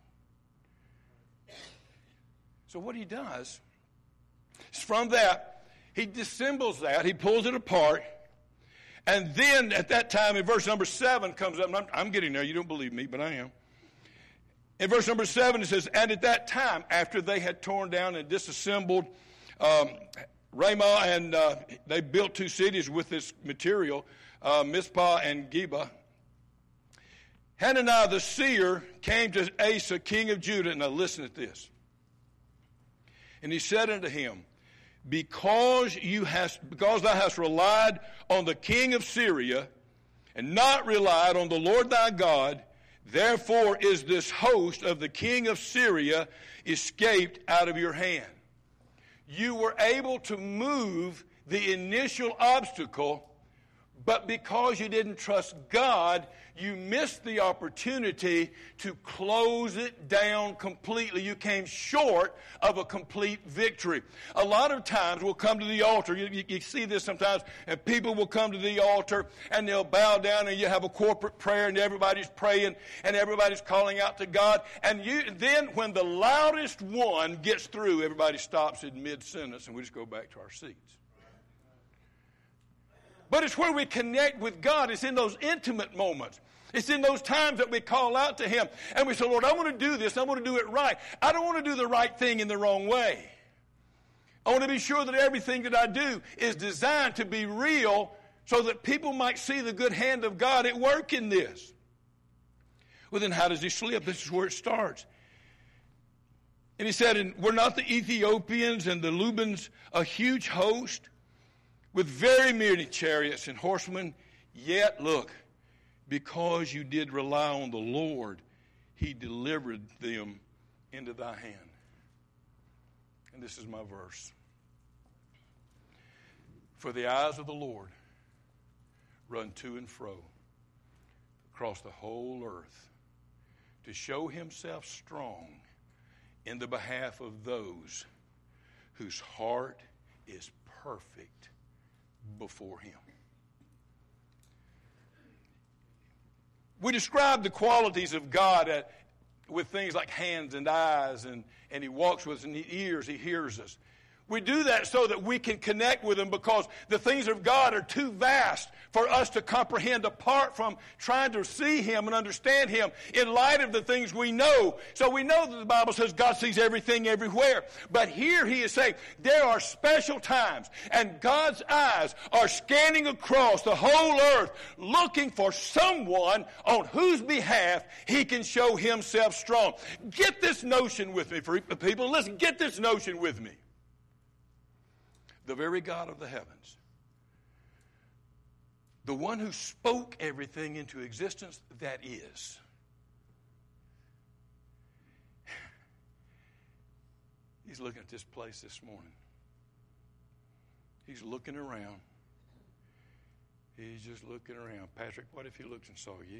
So what he does is from that, he dissembles that, he pulls it apart, and then at that time in verse number seven comes up, and I'm, I'm getting there, you don't believe me, but I am. In verse number seven it says, and at that time, after they had torn down and disassembled um, Ramah, and uh, they built two cities with this material, uh, Mizpah and Geba, Hananiah the seer came to Asa, king of Judah. Now listen to this. And he said unto him, Because you hast, because thou hast relied on the king of Syria, and not relied on the Lord thy God, therefore is this host of the king of Syria escaped out of your hand. You were able to move the initial obstacle But because you didn't trust God, you missed the opportunity to close it down completely. You came short of a complete victory. A lot of times we'll come to the altar. You, you, you see this sometimes, and people will come to the altar and they'll bow down, and you have a corporate prayer, and everybody's praying and everybody's calling out to God. And you, then when the loudest one gets through, everybody stops in mid-sentence and we just go back to our seats. But it's where we connect with God. It's in those intimate moments. It's in those times that we call out to Him. And we say, Lord, I want to do this. I want to do it right. I don't want to do the right thing in the wrong way. I want to be sure that everything that I do is designed to be real so that people might see the good hand of God at work in this. Well, then how does he slip? This is where it starts. And he said, and were not the Ethiopians and the Lubans a huge host, with very many chariots and horsemen? Yet, look, because you did rely on the Lord, He delivered them into thy hand. And this is my verse. For the eyes of the Lord run to and fro across the whole earth to show Himself strong in the behalf of those whose heart is perfect before Him. We describe the qualities of God at, with things like hands and eyes, and, and He walks with us, and He ears, He hears us. We do that so that we can connect with Him, because the things of God are too vast for us to comprehend apart from trying to see Him and understand Him in light of the things we know. So we know that the Bible says God sees everything everywhere. But here He is saying there are special times, and God's eyes are scanning across the whole earth looking for someone on whose behalf He can show Himself strong. Get this notion with me, people. Listen, get this notion with me. The very God of the heavens, the one who spoke everything into existence that is, He's looking at this place this morning. He's looking around. He's just looking around. Patrick, what if He looked and saw you?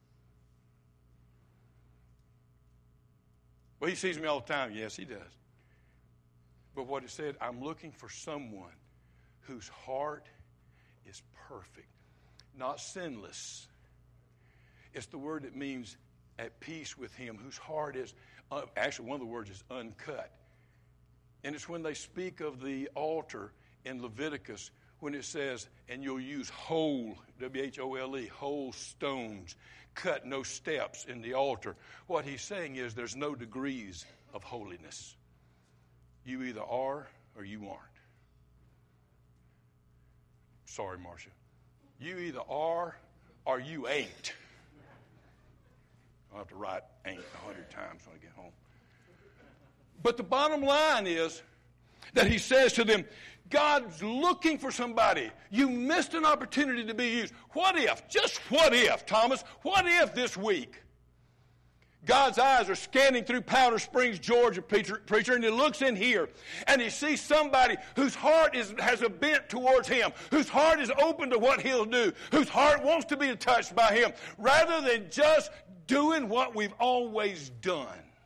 Well, He sees me all the time. Yes, He does. But what it said, I'm looking for someone whose heart is perfect, not sinless. It's the word that means at peace with Him, whose heart is, uh, actually one of the words is uncut. And it's when they speak of the altar in Leviticus, when it says, and you'll use whole, W H O L E, whole stones, cut no steps in the altar. What he's saying is there's no degrees of holiness. You either are or you aren't. Sorry, Marcia. You either are or you ain't. I'll have to write ain't a hundred times when I get home. But the bottom line is that he says to them, God's looking for somebody. You missed an opportunity to be used. What if, just what if, Thomas, what if this week God's eyes are scanning through Powder Springs, Georgia, preacher, preacher, and He looks in here, and He sees somebody whose heart is, has a bent towards Him, whose heart is open to what He'll do, whose heart wants to be touched by Him, rather than just doing what we've always done.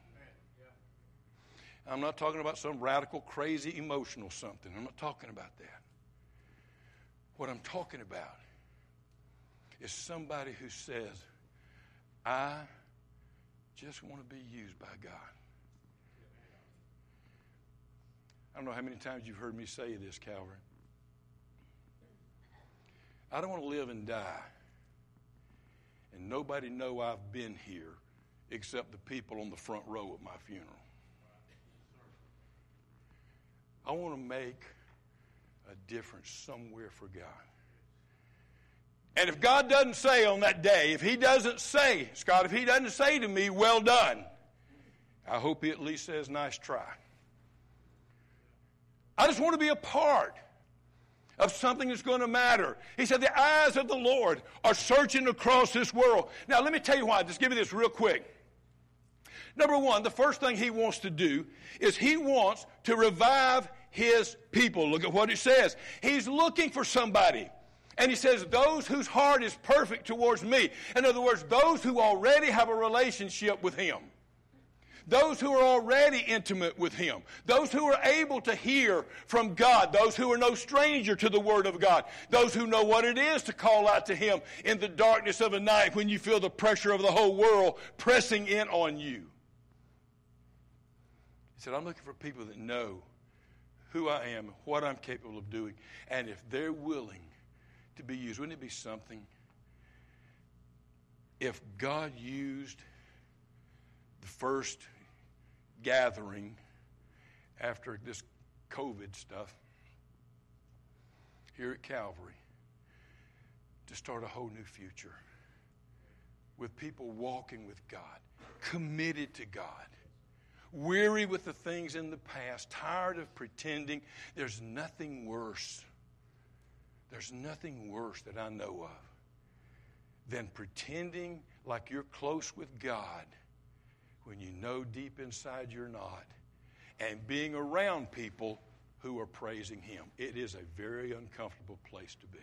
I'm not talking about some radical, crazy, emotional something. I'm not talking about that. What I'm talking about is somebody who says, I just want to be used by God. I don't know how many times you've heard me say this, Calvary. I don't want to live and die and nobody know I've been here except the people on the front row at my funeral. I want to make a difference somewhere for God. And if God doesn't say on that day, if He doesn't say, Scott, if He doesn't say to me, well done, I hope He at least says, nice try. I just want to be a part of something that's going to matter. He said, the eyes of the Lord are searching across this world. Now, let me tell you why. Just give me this real quick. Number one, the first thing He wants to do is He wants to revive His people. Look at what it says. He's looking for somebody. And he says, those whose heart is perfect towards me. In other words, those who already have a relationship with him. Those who are already intimate with him. Those who are able to hear from God. Those who are no stranger to the word of God. Those who know what it is to call out to him in the darkness of the night when you feel the pressure of the whole world pressing in on you. He said, I'm looking for people that know who I am, what I'm capable of doing. And if they're willing to be used, wouldn't it be something if God used the first gathering after this COVID stuff here at Calvary to start a whole new future with people walking with God, committed to God, weary with the things in the past, tired of pretending. There's nothing worse. There's nothing worse that I know of than pretending like you're close with God when you know deep inside you're not, and being around people who are praising him. It is a very uncomfortable place to be.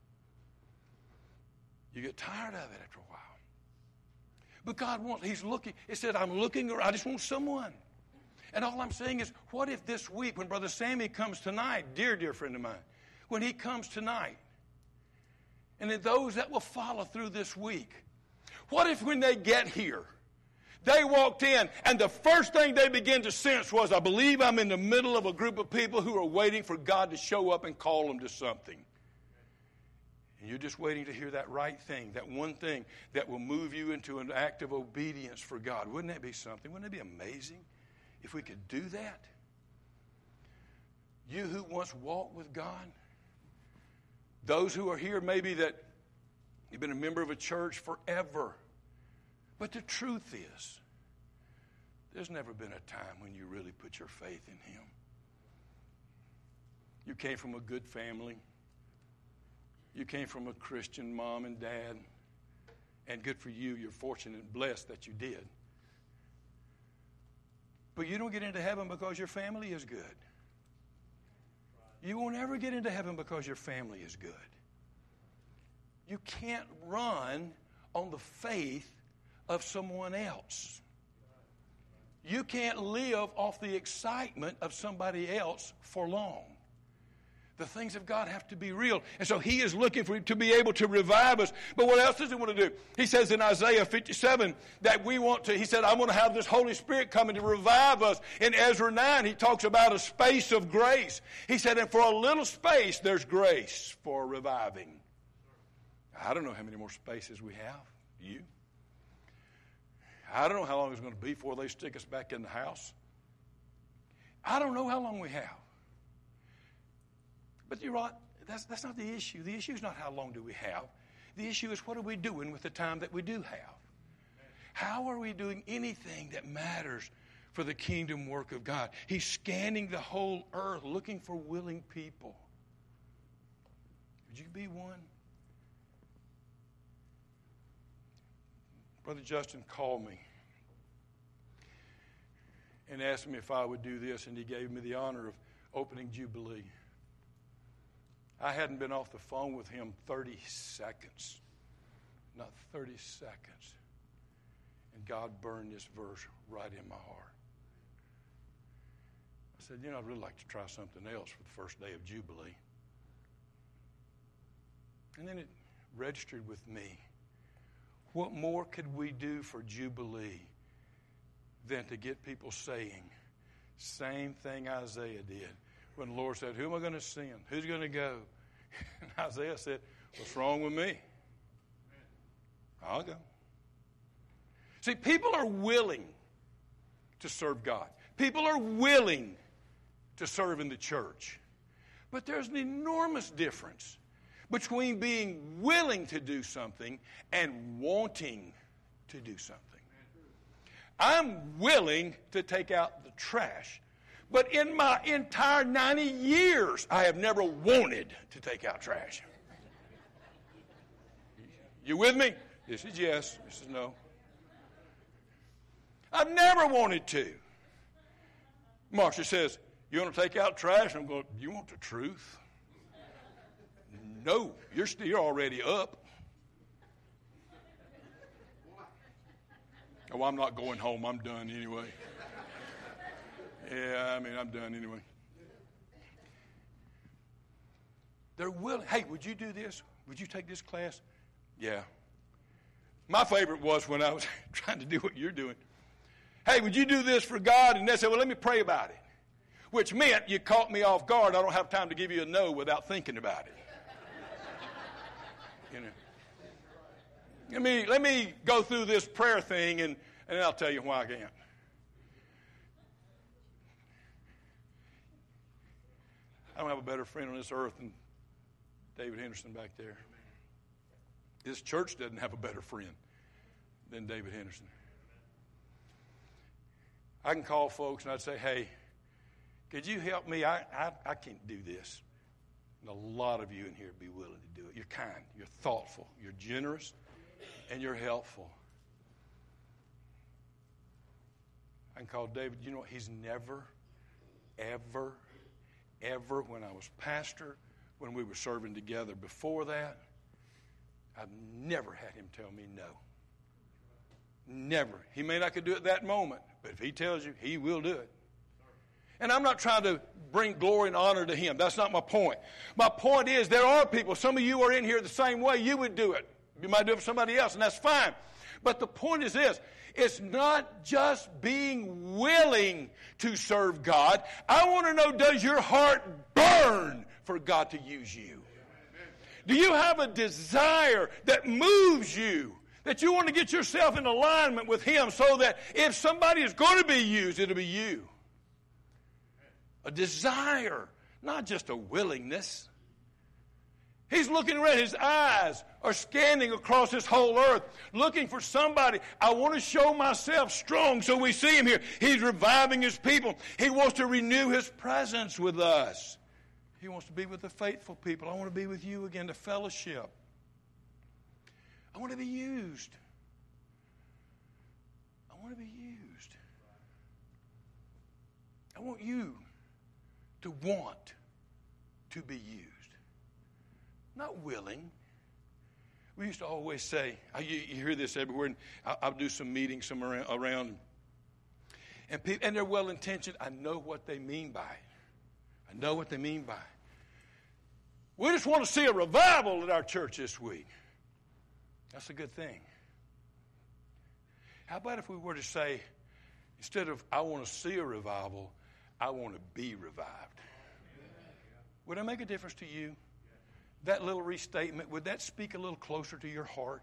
You get tired of it after a while. But God wants, he's looking, he said, I'm looking around, I just want someone. And all I'm saying is, what if this week, when Brother Sammy comes tonight, dear, dear friend of mine, when he comes tonight, and then those that will follow through this week, what if when they get here, they walked in, and the first thing they began to sense was, I believe I'm in the middle of a group of people who are waiting for God to show up and call them to something. And you're just waiting to hear that right thing, that one thing that will move you into an act of obedience for God. Wouldn't that be something? Wouldn't it be amazing if we could do that? You who once walked with God, those who are here maybe that you've been a member of a church forever, but the truth is, there's never been a time when you really put your faith in him. You came from a good family. You came from a Christian mom and dad. And good for you. You're fortunate and blessed that you did. But you don't get into heaven because your family is good. You won't ever get into heaven because your family is good. You can't run on the faith of someone else. You can't live off the excitement of somebody else for long. The things of God have to be real. And so he is looking for to be able to revive us. But what else does he want to do? He says in Isaiah fifty-seven that we want to, he said, I'm going to have this Holy Spirit coming to revive us. In Ezra nine, he talks about a space of grace. He said, and for a little space, there's grace for reviving. I don't know how many more spaces we have. You? I don't know how long it's going to be before they stick us back in the house. I don't know how long we have. But you're right, that's, that's not the issue. The issue is not how long do we have. The issue is what are we doing with the time that we do have. How are we doing anything that matters for the kingdom work of God? He's scanning the whole earth looking for willing people. Would you be one? Brother Justin called me and asked me if I would do this, and he gave me the honor of opening Jubilee. I hadn't been off the phone with him thirty seconds, not thirty seconds, and God burned this verse right in my heart. I said, you know, I'd really like to try something else for the first day of Jubilee. And then it registered with me. What more could we do for Jubilee than to get people saying, same thing Isaiah did when the Lord said, who am I going to send? Who's going to go? And Isaiah said, what's wrong with me? I'll go. See, people are willing to serve God. People are willing to serve in the church. But there's an enormous difference between being willing to do something and wanting to do something. I'm willing to take out the trash, but in my entire ninety years, I have never wanted to take out trash. You with me? This is yes, this is no. I've never wanted to. Marcia says, you want to take out trash? I'm going, you want the truth? No, you're, still, you're already up. Oh, I'm not going home. I'm done anyway. Yeah, I mean, I'm done anyway. They're willing. Hey, would you do this? Would you take this class? Yeah. My favorite was when I was trying to do what you're doing. Hey, would you do this for God? And they said, well, let me pray about it. Which meant you caught me off guard. I don't have time to give you a no without thinking about it. You know. Let me, let me go through this prayer thing, and, and I'll tell you why I can't. I don't have a better friend on this earth than David Henderson back there. This church doesn't have a better friend than David Henderson. I can call folks and I'd say, hey, could you help me? I, I, I can't do this. And a lot of you in here would be willing to do it. You're kind, you're thoughtful, you're generous, and you're helpful. I can call David. You know what? He's never, ever, ever, when I was pastor, when we were serving together before that, I've never had him tell me no. Never. He may not could do it that moment, but if he tells you, he will do it. And I'm not trying to bring glory and honor to him. That's not my point. My point is there are people, some of you are in here the same way. You would do it. You might do it for somebody else, and that's fine. But the point is this. It's not just being willing to serve God. I want to know, does your heart burn for God to use you? Do you have a desire that moves you, that you want to get yourself in alignment with Him so that if somebody is going to be used, it'll be you? A desire, not just a willingness. He's looking around. His eyes are scanning across this whole earth, looking for somebody. I want to show myself strong, so we see him here. He's reviving his people. He wants to renew his presence with us. He wants to be with the faithful people. I want to be with you again, to fellowship. I want to be used. I want to be used. I want you to want to be used. Not willing. We used to always say, you, you hear this everywhere, and I'll, I'll do some meetings some around, around and, people, and they're well-intentioned. I know what they mean by it. I know what they mean by it. We just want to see a revival at our church this week. That's a good thing. How about if we were to say, instead of I want to see a revival, I want to be revived? Would that make a difference to you? That little restatement, would that speak a little closer to your heart?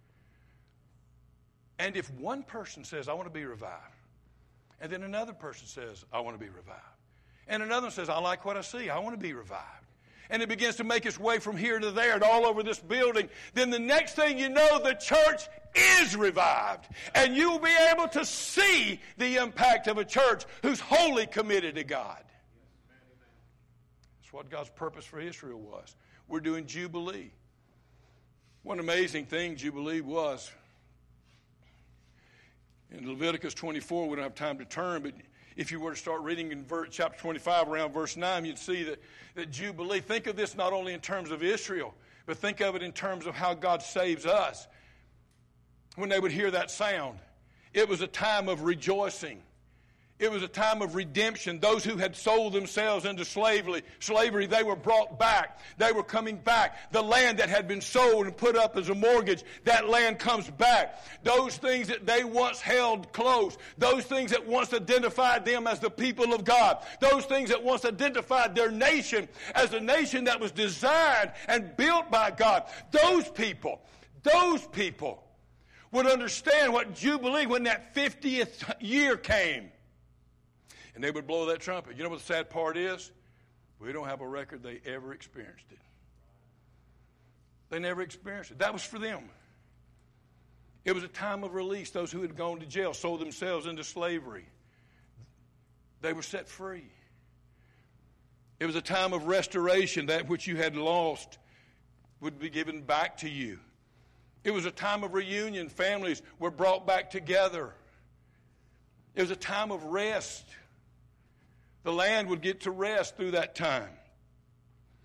And if one person says, I want to be revived, and then another person says, I want to be revived, and another one says, I like what I see, I want to be revived, and it begins to make its way from here to there and all over this building, then the next thing you know, the church is revived, and you will be able to see the impact of a church who's wholly committed to God. That's what God's purpose for Israel was. We're doing Jubilee. One amazing thing Jubilee was, in Leviticus twenty-four, we don't have time to turn, but if you were to start reading in verse, chapter twenty-five, around verse nine, you'd see that, that Jubilee, think of this not only in terms of Israel, but think of it in terms of how God saves us. When they would hear that sound, it was a time of rejoicing. It was a time of redemption. Those who had sold themselves into slavery, slavery, they were brought back. They were coming back. The land that had been sold and put up as a mortgage, that land comes back. Those things that they once held close, those things that once identified them as the people of God, those things that once identified their nation as a nation that was designed and built by God, those people, those people would understand what Jubilee, when that fiftieth year came, and they would blow that trumpet. You know what the sad part is? We don't have a record they ever experienced it. They never experienced it. That was for them. It was a time of release. Those who had gone to jail, sold themselves into slavery, they were set free. It was a time of restoration. That which you had lost would be given back to you. It was a time of reunion. Families were brought back together. It was a time of rest. The land would get to rest through that time.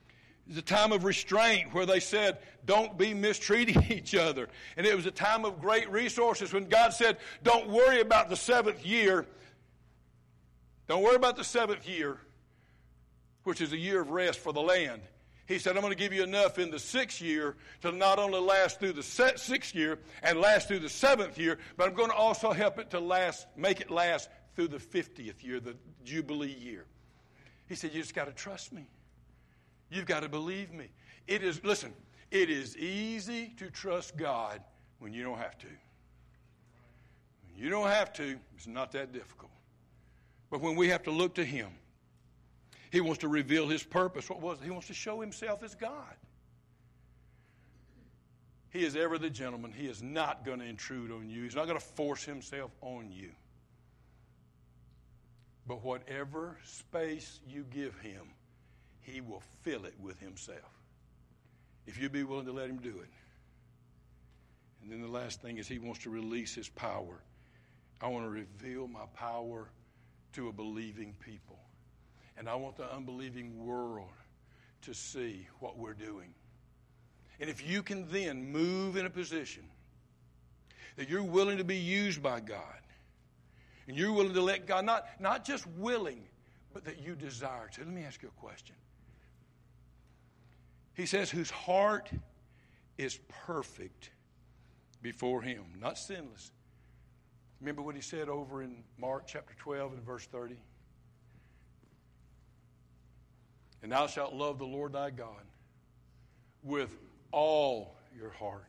It was a time of restraint where they said, don't be mistreating each other. And it was a time of great resources when God said, don't worry about the seventh year. Don't worry about the seventh year, which is a year of rest for the land. He said, I'm going to give you enough in the sixth year to not only last through the sixth year and last through the seventh year, but I'm going to also help it to last, make it last through the fiftieth year, the Jubilee year. He said, you just got to trust me. You've got to believe me. It is, listen, it is easy to trust God when you don't have to. When you don't have to, it's not that difficult. But when we have to look to Him, He wants to reveal His purpose. What was it? He wants to show Himself as God. He is ever the gentleman. He is not going to intrude on you. He's not going to force Himself on you. But whatever space you give Him, He will fill it with Himself. If you be willing to let Him do it. And then the last thing is He wants to release His power. I want to reveal my power to a believing people. And I want the unbelieving world to see what we're doing. And if you can then move in a position that you're willing to be used by God, and you're willing to let God, not, not just willing, but that you desire to. Let me ask you a question. He says, whose heart is perfect before Him, not sinless. Remember what He said over in Mark chapter twelve and verse thirty? And thou shalt love the Lord thy God with all your heart,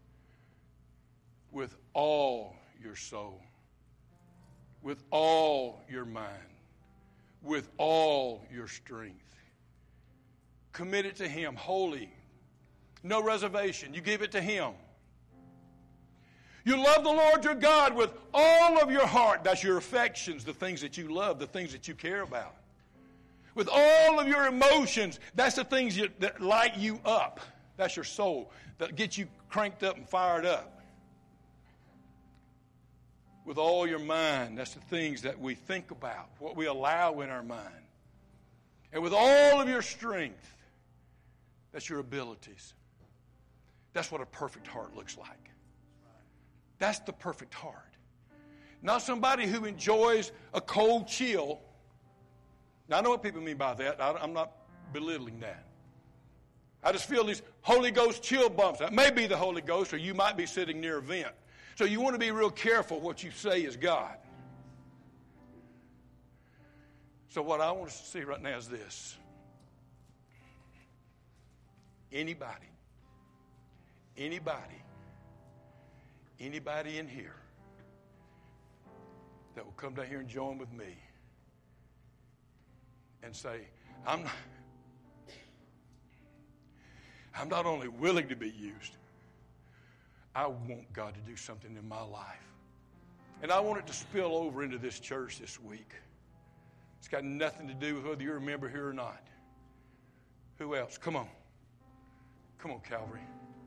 with all your soul, with all your mind, with all your strength. Commit it to Him, wholly, no reservation. You give it to Him. You love the Lord your God with all of your heart. That's your affections, the things that you love, the things that you care about. With all of your emotions, that's the things you, that light you up. That's your soul, that gets you cranked up and fired up. With all your mind, that's the things that we think about, what we allow in our mind. And with all of your strength, that's your abilities. That's what a perfect heart looks like. That's the perfect heart. Not somebody who enjoys a cold chill. Now, I know what people mean by that. I, I'm not belittling that. I just feel these Holy Ghost chill bumps. That may be the Holy Ghost, or you might be sitting near a vent. So you want to be real careful what you say is God. So what I want us to see right now is this. Anybody, anybody, anybody in here that will come down here and join with me and say, I'm not, I'm not only willing to be used, I want God to do something in my life. And I want it to spill over into this church this week. It's got nothing to do with whether you're a member here or not. Who else? Come on. Come on, Calvary.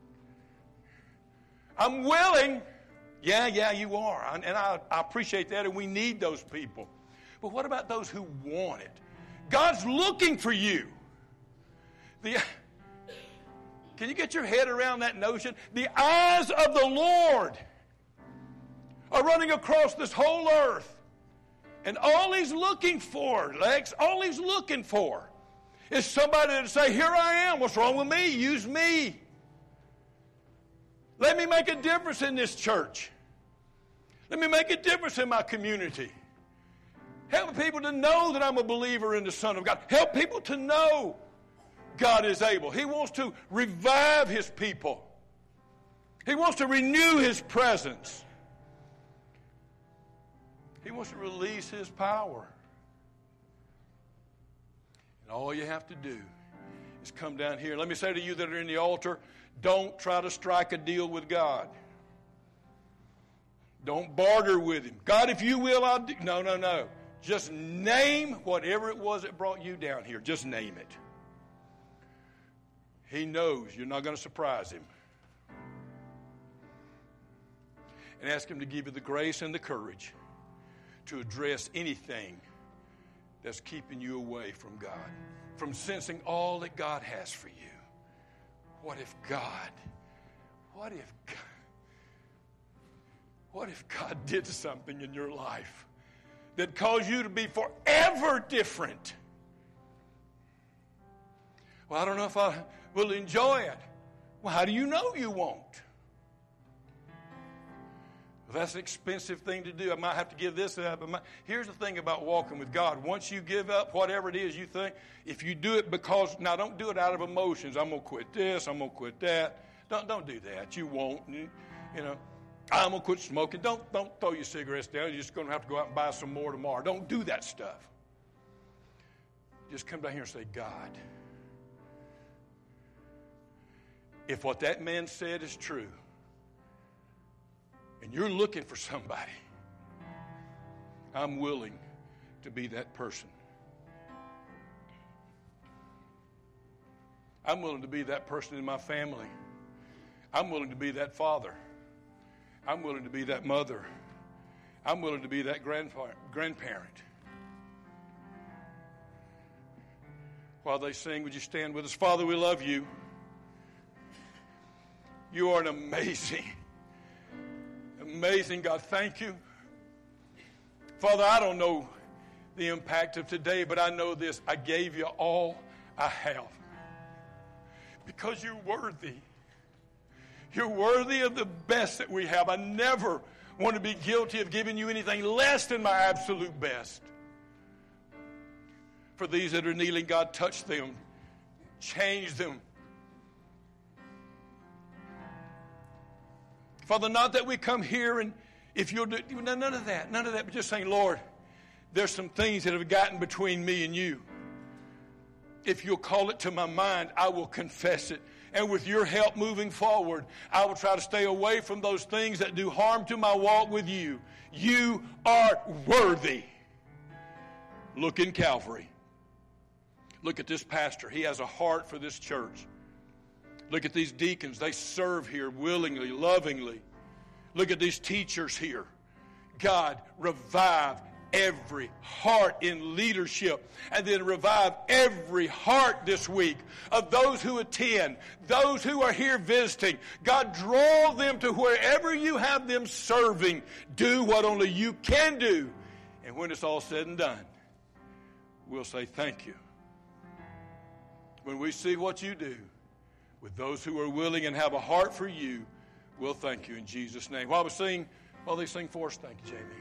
I'm willing. Yeah, yeah, you are. And I, I appreciate that, and we need those people. But what about those who want it? God's looking for you. The, can you get your head around that notion? The eyes of the Lord are running across this whole earth. And all He's looking for, Lex, all He's looking for is somebody to say, here I am. What's wrong with me? Use me. Let me make a difference in this church. Let me make a difference in my community. Help people to know that I'm a believer in the Son of God. Help people to know God is able. He wants to revive His people. He wants to renew His presence. He wants to release His power. And all you have to do is come down here. Let me say to you that are in the altar, don't try to strike a deal with God. Don't barter with Him. God, if you will, I'll do. No, no, no. Just name whatever it was that brought you down here. Just name it. He knows you're not going to surprise Him. And ask Him to give you the grace and the courage to address anything that's keeping you away from God, from sensing all that God has for you? What if God, what if God, what if God did something in your life that caused you to be forever different? Well, I don't know if I will enjoy it. Well, how do you know you won't? Well, that's an expensive thing to do. I might have to give this up. I might. Here's the thing about walking with God. Once you give up whatever it is you think, if you do it because, now don't do it out of emotions. I'm going to quit this. I'm going to quit that. Don't, don't do that. You won't. You, you know, I'm going to quit smoking. Don't, don't throw your cigarettes down. You're just going to have to go out and buy some more tomorrow. Don't do that stuff. Just come down here and say, God, if what that man said is true, and you're looking for somebody, I'm willing to be that person. I'm willing to be that person in my family. I'm willing to be that father. I'm willing to be that mother. I'm willing to be that grandpa- grandparent. While they sing, would you stand with us? Father, we love you. You are an amazing, amazing God. Thank you. Father, I don't know the impact of today, but I know this. I gave you all I have because you're worthy. You're worthy of the best that we have. I never want to be guilty of giving you anything less than my absolute best. For these that are kneeling, God, touch them. Change them. Father, not that we come here and if you'll do, none of that, none of that, but just saying, Lord, there's some things that have gotten between me and you. If you'll call it to my mind, I will confess it. And with your help moving forward, I will try to stay away from those things that do harm to my walk with you. You are worthy. Look in Calvary. Look at this pastor. He has a heart for this church. Look at these deacons. They serve here willingly, lovingly. Look at these teachers here. God, revive every heart in leadership, and then revive every heart this week of those who attend, those who are here visiting. God, draw them to wherever you have them serving. Do what only you can do. And when it's all said and done, we'll say thank you. When we see what you do with those who are willing and have a heart for you, we'll thank you in Jesus' name. While we sing, while they sing for us, thank you, Jamie.